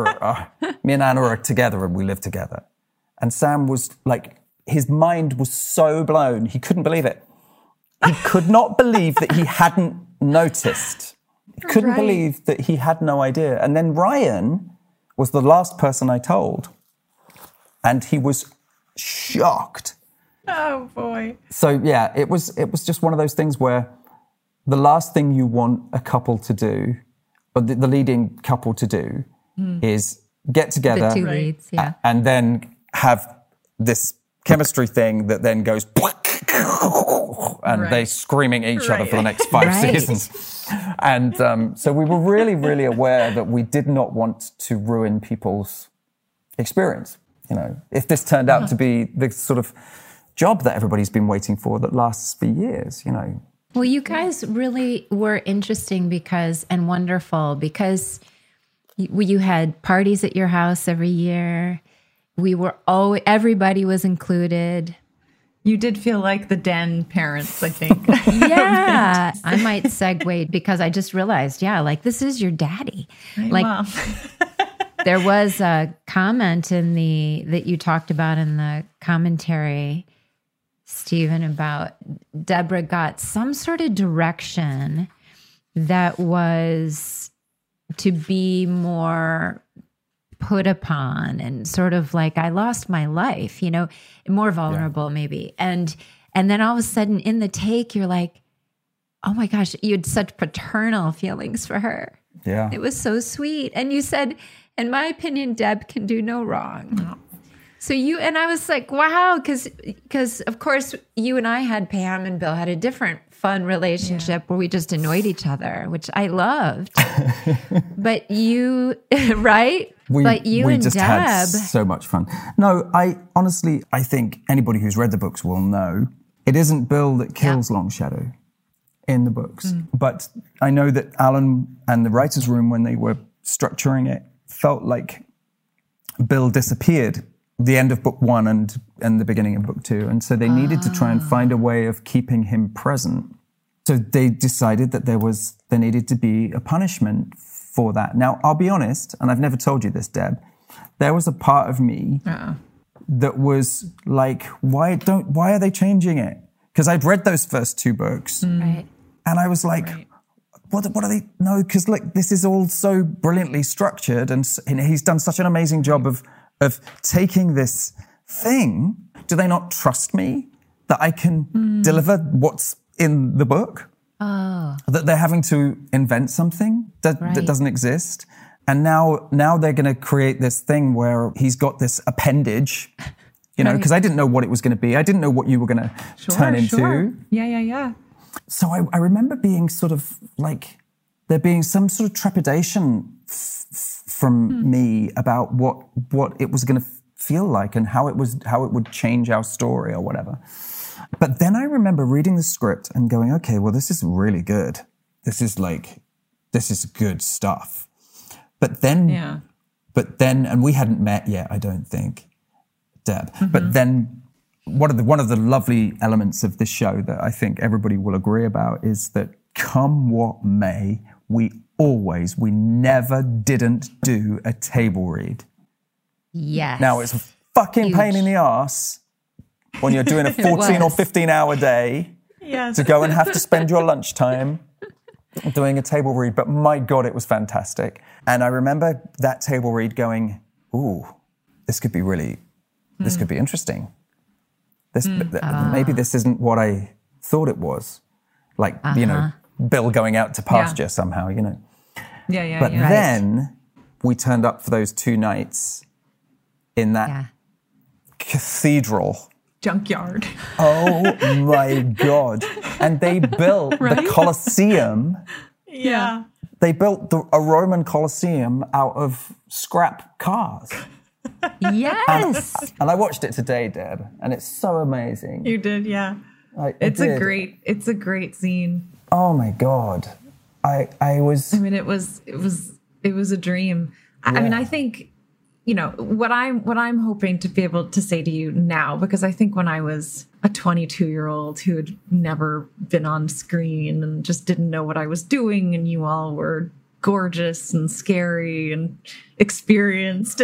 are together and we live together. And Sam was like, his mind was so blown, he couldn't believe it. He could not believe that he hadn't noticed. He couldn't believe that he had no idea. And then Ryan was the last person I told. And he was shocked. Oh, boy. So, yeah, it was just one of those things where the last thing you want a couple to do, or the leading couple to do, is get together. The two leads, and then have this chemistry thing that then goes... and they screaming at each other for the next 5 seasons. And so we were really, really aware that we did not want to ruin people's experience. You know, if this turned out to be the sort of job that everybody's been waiting for that lasts for years, you know. Well, you guys really were interesting and wonderful because you had parties at your house every year. Everybody was included. You did feel like the Den parents, I think. Yeah. I might segue because I just realized, like this is your daddy. There was a comment that you talked about in the commentary, Stephen, about Deborah got some sort of direction that was to be more put upon and sort of like, I lost my life, you know, more vulnerable maybe. And then all of a sudden in the take, you're like, oh my gosh, you had such paternal feelings for her. Yeah. It was so sweet. And you said, in my opinion, Deb can do no wrong. No. So I was like, wow, because of course you and I Pam and Bill had a different fun relationship where we just annoyed each other, which I loved. But you, right? We and just Deb had so much fun. No, I think anybody who's read the books will know it isn't Bill that kills Long Shadow in the books. But I know that Alan and the writers' room, when they were structuring it, felt like Bill disappeared the end of book 1 and the beginning of book 2. And so they needed to try and find a way of keeping him present. So they decided that there needed to be a punishment for that. Now, I'll be honest, and I've never told you this, Deb, there was a part of me that was like, why are they changing it? Because I'd read those first 2 books. Right. And I was like, what are they? No, because like this is all so brilliantly structured and he's done such an amazing job of taking this thing. Do they not trust me that I can deliver what's in the book? Oh. That they're having to invent something that doesn't exist. And now they're going to create this thing where he's got this appendage, you know, because I didn't know what it was going to be. I didn't know what you were going to turn into. Yeah. So I remember being sort of like, there being some sort of trepidation from me about what it was going to feel like and how it would change our story or whatever. But then I remember reading the script and going, okay, well, this is really good. This is good stuff. But then, and we hadn't met yet, I don't think, Deb. Mm-hmm. But then one of the lovely elements of this show that I think everybody will agree about is that come what may, we never didn't do a table read. Yes. Now, it's a fucking pain in the arse when you're doing a 14 or 15 hour day to go and have to spend your lunchtime doing a table read. But my God, it was fantastic. And I remember that table read going, ooh, this could be really this could be interesting. Maybe this isn't what I thought it was. Like, Bill going out to pasture somehow, Yeah. But then we turned up for those 2 nights in that cathedral. Junkyard. Oh my God. And they built the Colosseum. Yeah. They built a Roman Colosseum out of scrap cars. Yes. And I watched it today, Deb, and it's so amazing. You did, yeah. It's a great scene. Oh my God. It was a dream. I mean, I think, what I'm hoping to be able to say to you now, because I think when I was a 22-year-old who had never been on screen and just didn't know what I was doing, and you all were gorgeous and scary and experienced,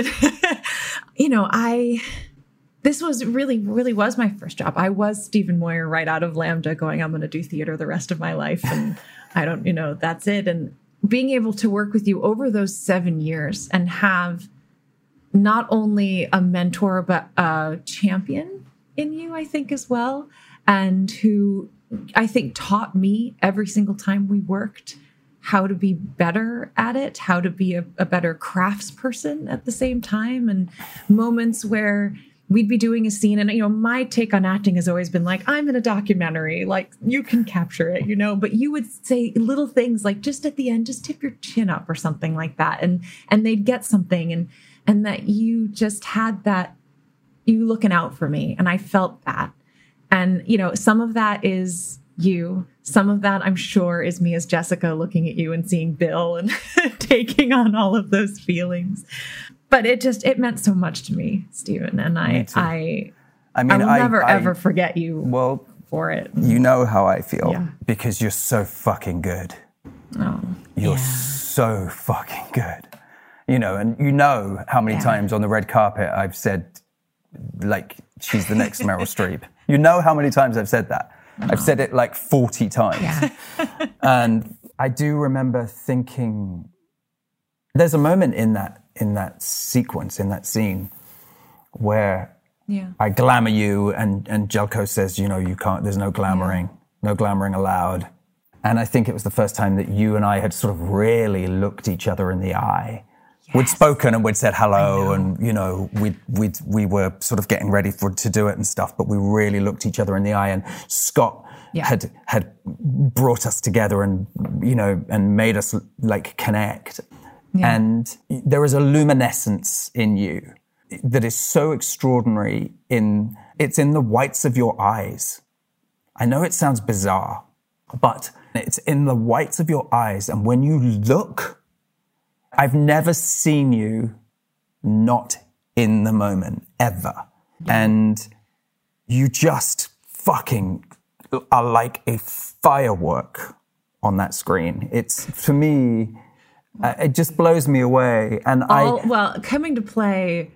this was really was my first job. I was Stephen Moyer right out of Lambda going, I'm going to do theater the rest of my life. And I don't, that's it. And being able to work with you over those 7 years and have not only a mentor, but a champion in you, I think, as well. And who I think taught me every single time we worked how to be better at it, how to be a better craftsperson at the same time. And moments where we'd be doing a scene and, my take on acting has always been like, I'm in a documentary, like you can capture it, but you would say little things like just at the end, just tip your chin up or something like that. And they'd get something and that you just had that, you looking out for me. And I felt that. And, some of that is you. Some of that, I'm sure, is me as Jessica looking at you and seeing Bill and taking on all of those feelings. But it meant so much to me, Stephen. And I will never, ever forget you for it. You know how I feel because you're so fucking good. Oh, you're so fucking good. And you know how many times on the red carpet I've said, like, she's the next Meryl Streep. You know how many times I've said that. I've said it like 40 times. Yeah. And I do remember thinking, there's a moment in that sequence, in that scene, where I glamour you and Jelko says, you can't, there's no glamoring allowed. And I think it was the first time that you and I had sort of really looked each other in the eye. Yes. We'd spoken and we'd said hello and, we were sort of getting ready to do it and stuff, but we really looked each other in the eye, and Scott had brought us together and, and made us like connect. Yeah. And there is a luminescence in you that is so extraordinary it's in the whites of your eyes. I know it sounds bizarre, but it's in the whites of your eyes. And when you look, I've never seen you not in the moment, ever. And you just fucking are like a firework on that screen. It's, for me, it just blows me away. And coming to play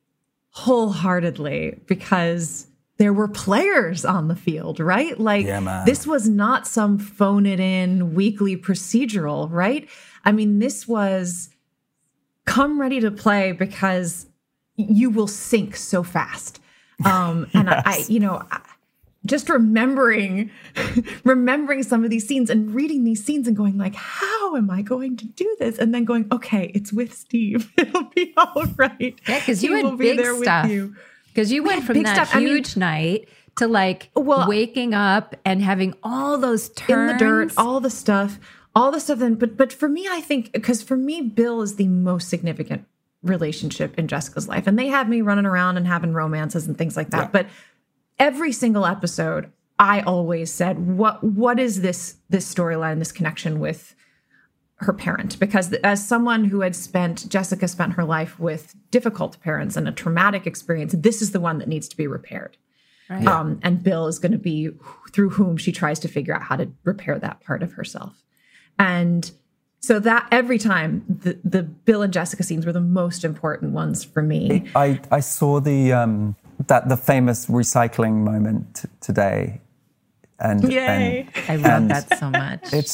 wholeheartedly because there were players on the field, right? Like, this was not some phone it in weekly procedural, right? I mean, this was come ready to play because you will sink so fast. And yes. I just remembering some of these scenes and reading these scenes and going like, how am I going to do this? And then going, okay, it's with Steve. It'll be all right. Yeah, because you had big stuff. Because you went from that huge night to like waking up and having all those turns. In the dirt, all the stuff. Then, but for me, I think, because for me, Bill is the most significant relationship in Jessica's life. And they have me running around and having romances and things like that. Yeah. But every single episode, I always said, what is this storyline, this connection with her parent? Because as someone who Jessica spent her life with difficult parents and a traumatic experience, this is the one that needs to be repaired. Right. And Bill is going to be through whom she tries to figure out how to repair that part of herself. And so that every time the Bill and Jessica scenes were the most important ones for me. I saw the famous recycling moment today. And, yay! I love that so much. It's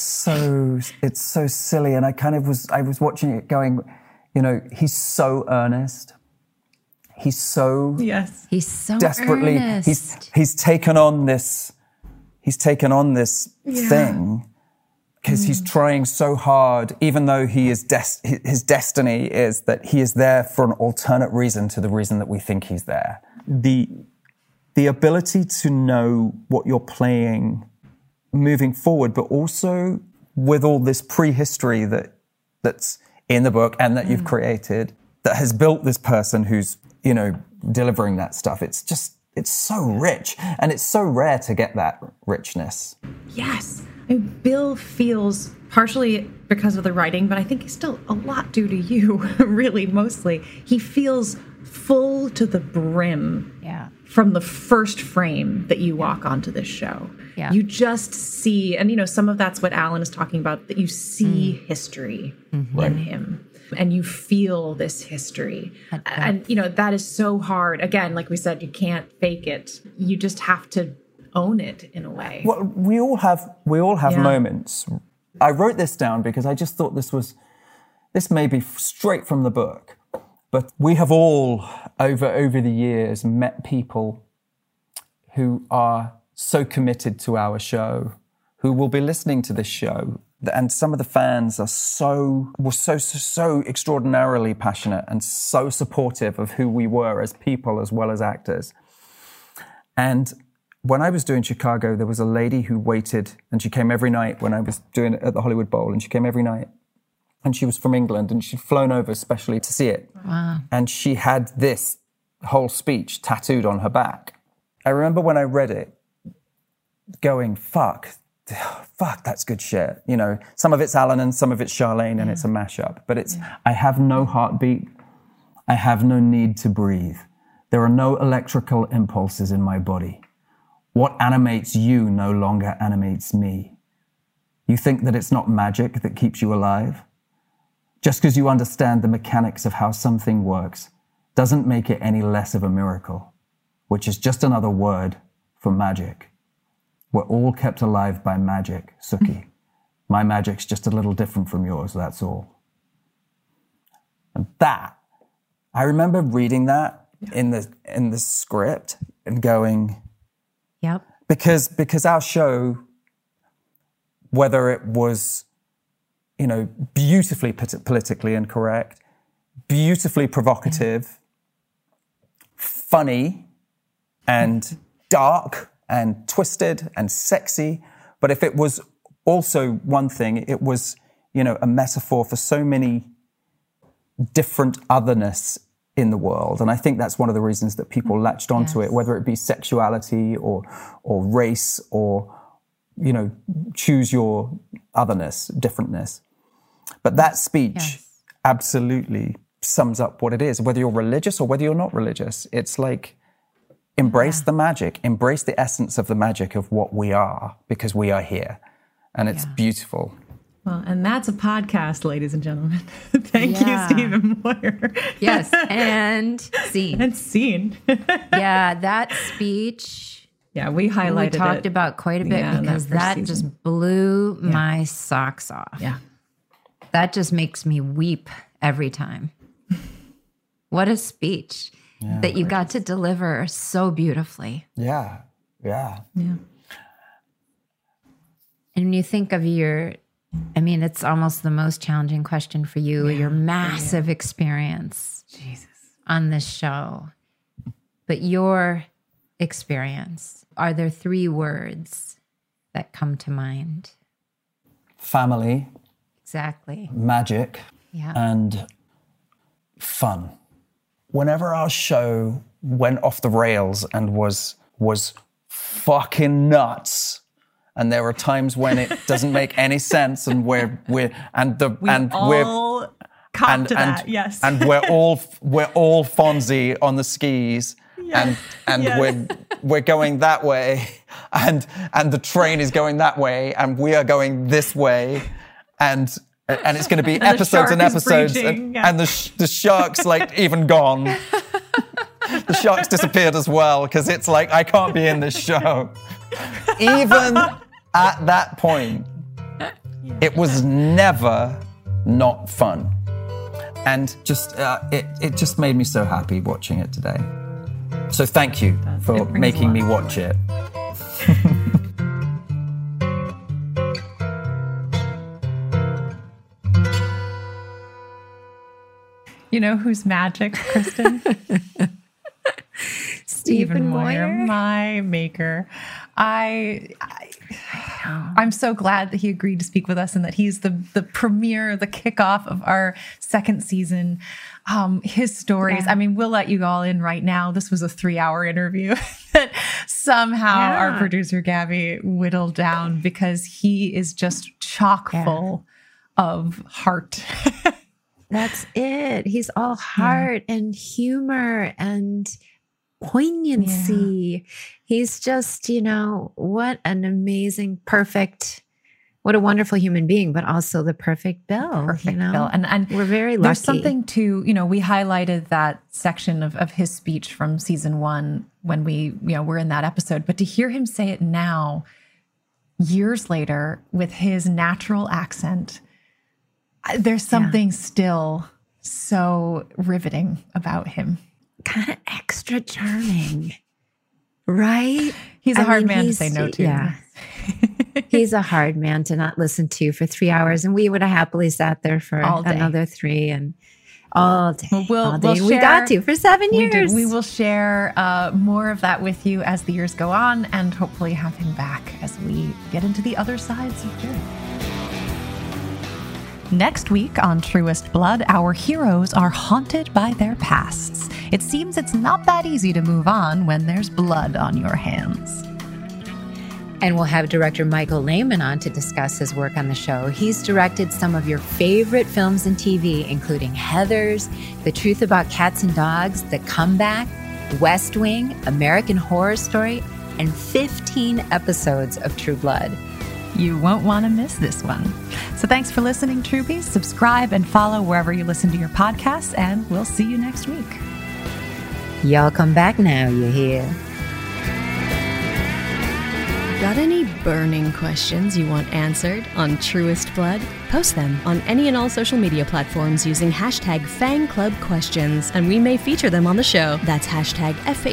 so silly. And I was watching it going, he's so earnest. he's so he's so desperately earnest. he's taken on this thing because he's trying so hard, even though he is his destiny is that he is there for an alternate reason to the reason that we think he's there. The ability to know what you're playing moving forward, but also with all this prehistory that's in the book and that you've created, that has built this person who's, you know, delivering that stuff. It's so rich, and it's so rare to get that richness. Yes. And Bill feels, partially because of the writing, but I think it's still a lot due to you, really, mostly. He feels full to the brim from the first frame that you walk onto this show. Yeah. You just see, and, you know, some of that's what Alan is talking about, that you see history in him. And you feel this history. And, you know, that is so hard. Again, like we said, you can't fake it. You just have to own it in a way. Well, we all have moments. I wrote this down because I just thought this may be straight from the book, but we have all over the years met people who are so committed to our show, who will be listening to this show. And some of the fans were so extraordinarily passionate and so supportive of who we were as people as well as actors. And when I was doing Chicago, there was a lady who waited, and she came every night when I was doing it at the Hollywood Bowl, and she came every night. And she was from England, and she'd flown over especially to see it. Wow. And she had this whole speech tattooed on her back. I remember when I read it, going, fuck, that's good shit. You know, some of it's Alan and some of it's Charlene, and it's a mashup. But I have no heartbeat. I have no need to breathe. There are no electrical impulses in my body. What animates you no longer animates me. You think that it's not magic that keeps you alive? Just because you understand the mechanics of how something works doesn't make it any less of a miracle, which is just another word for magic. We're all kept alive by magic, Suki. My magic's just a little different from yours, that's all. And that, I remember reading that in the script and going, yep. Because our show, whether it was, you know, beautifully politically incorrect, beautifully provocative, funny, and dark, and twisted, and sexy, but if it was also one thing, it was, you know, a metaphor for so many different otherness in the world. And I think that's one of the reasons that people latched onto it, whether it be sexuality or race or, you know, choose your otherness, differentness. But that speech absolutely sums up what it is, whether you're religious or whether you're not religious. It's like, embrace the magic, embrace the essence of the magic of what we are, because we are here. And it's beautiful. Well, and that's a podcast, ladies and gentlemen. Thank you, Stephen Moyer. Yes, and scene. And scene. Yeah, that speech. Yeah, we highlighted it. We talked about quite a bit because that just blew my socks off. Yeah. That just makes me weep every time. What a speech that you got to deliver so beautifully. Yeah. Yeah. And when you think of it's almost the most challenging question for you, your massive experience on this show. But your experience, are there 3 words that come to mind? Family. Exactly. Magic. And fun. Whenever our show went off the rails and was fucking nuts, and there are times when it doesn't make any sense, and we're all Fonzie on the skis, and we're going that way, and the train is going that way, and we are going this way, and it's going to be episodes and episodes, and the shark's like even gone. The shark's disappeared as well, because it's like, I can't be in this show. Even at that point, it was never not fun. And just it just made me so happy watching it today. So thank you for making me watch it. You know who's magic, Kristen? Stephen Moyer, my maker. I'm so glad that he agreed to speak with us and that he's the premiere, the kickoff of our second season. His stories, I mean, we'll let you all in right now. This was a 3-hour interview that somehow our producer Gabby whittled down because he is just chock full of heart. That's it. He's all heart and humor and poignancy. He's just, what an amazing, perfect, what a wonderful human being, but also the perfect Bill. Bill. And we're very lucky. There's something to, we highlighted that section of his speech from season 1 when we, were in that episode, but to hear him say it now, years later, with his natural accent, there's something still so riveting about him. Kind of extra charming, right? He's a hard man to say no to. Yeah. He's a hard man to not listen to for 3 hours. And we would have happily sat there for another 3 and all day. We'll share, we got to for 7 years. We will share more of that with you as the years go on and hopefully have him back as we get into the other sides of Jared. Next week on Truest Blood, our heroes are haunted by their pasts. It seems it's not that easy to move on when there's blood on your hands. And we'll have director Michael Lehman on to discuss his work on the show. He's directed some of your favorite films and TV, including Heathers, The Truth About Cats and Dogs, The Comeback, West Wing, American Horror Story, and 15 episodes of True Blood. You won't want to miss this one. So thanks for listening, Troupies. Subscribe and follow wherever you listen to your podcasts, and we'll see you next week. Y'all come back now, you hear? Got any burning questions you want answered on Truest Blood? Post them on any and all social media platforms using hashtag FangClubQuestions, and we may feature them on the show. That's hashtag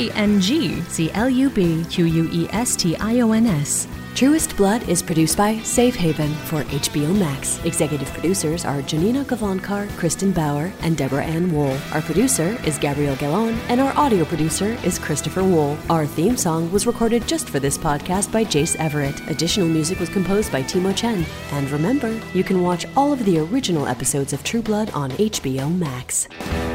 FangClubQuestions. Truest Blood is produced by Safe Haven for HBO Max. Executive producers are Janina Gavankar, Kristen Bauer, and Deborah Ann Wool. Our producer is Gabrielle Gallon, and our audio producer is Christopher Wool. Our theme song was recorded just for this podcast by Jace Everett. Additional music was composed by Timo Chen. And remember, you can watch all of the original episodes of True Blood on HBO Max.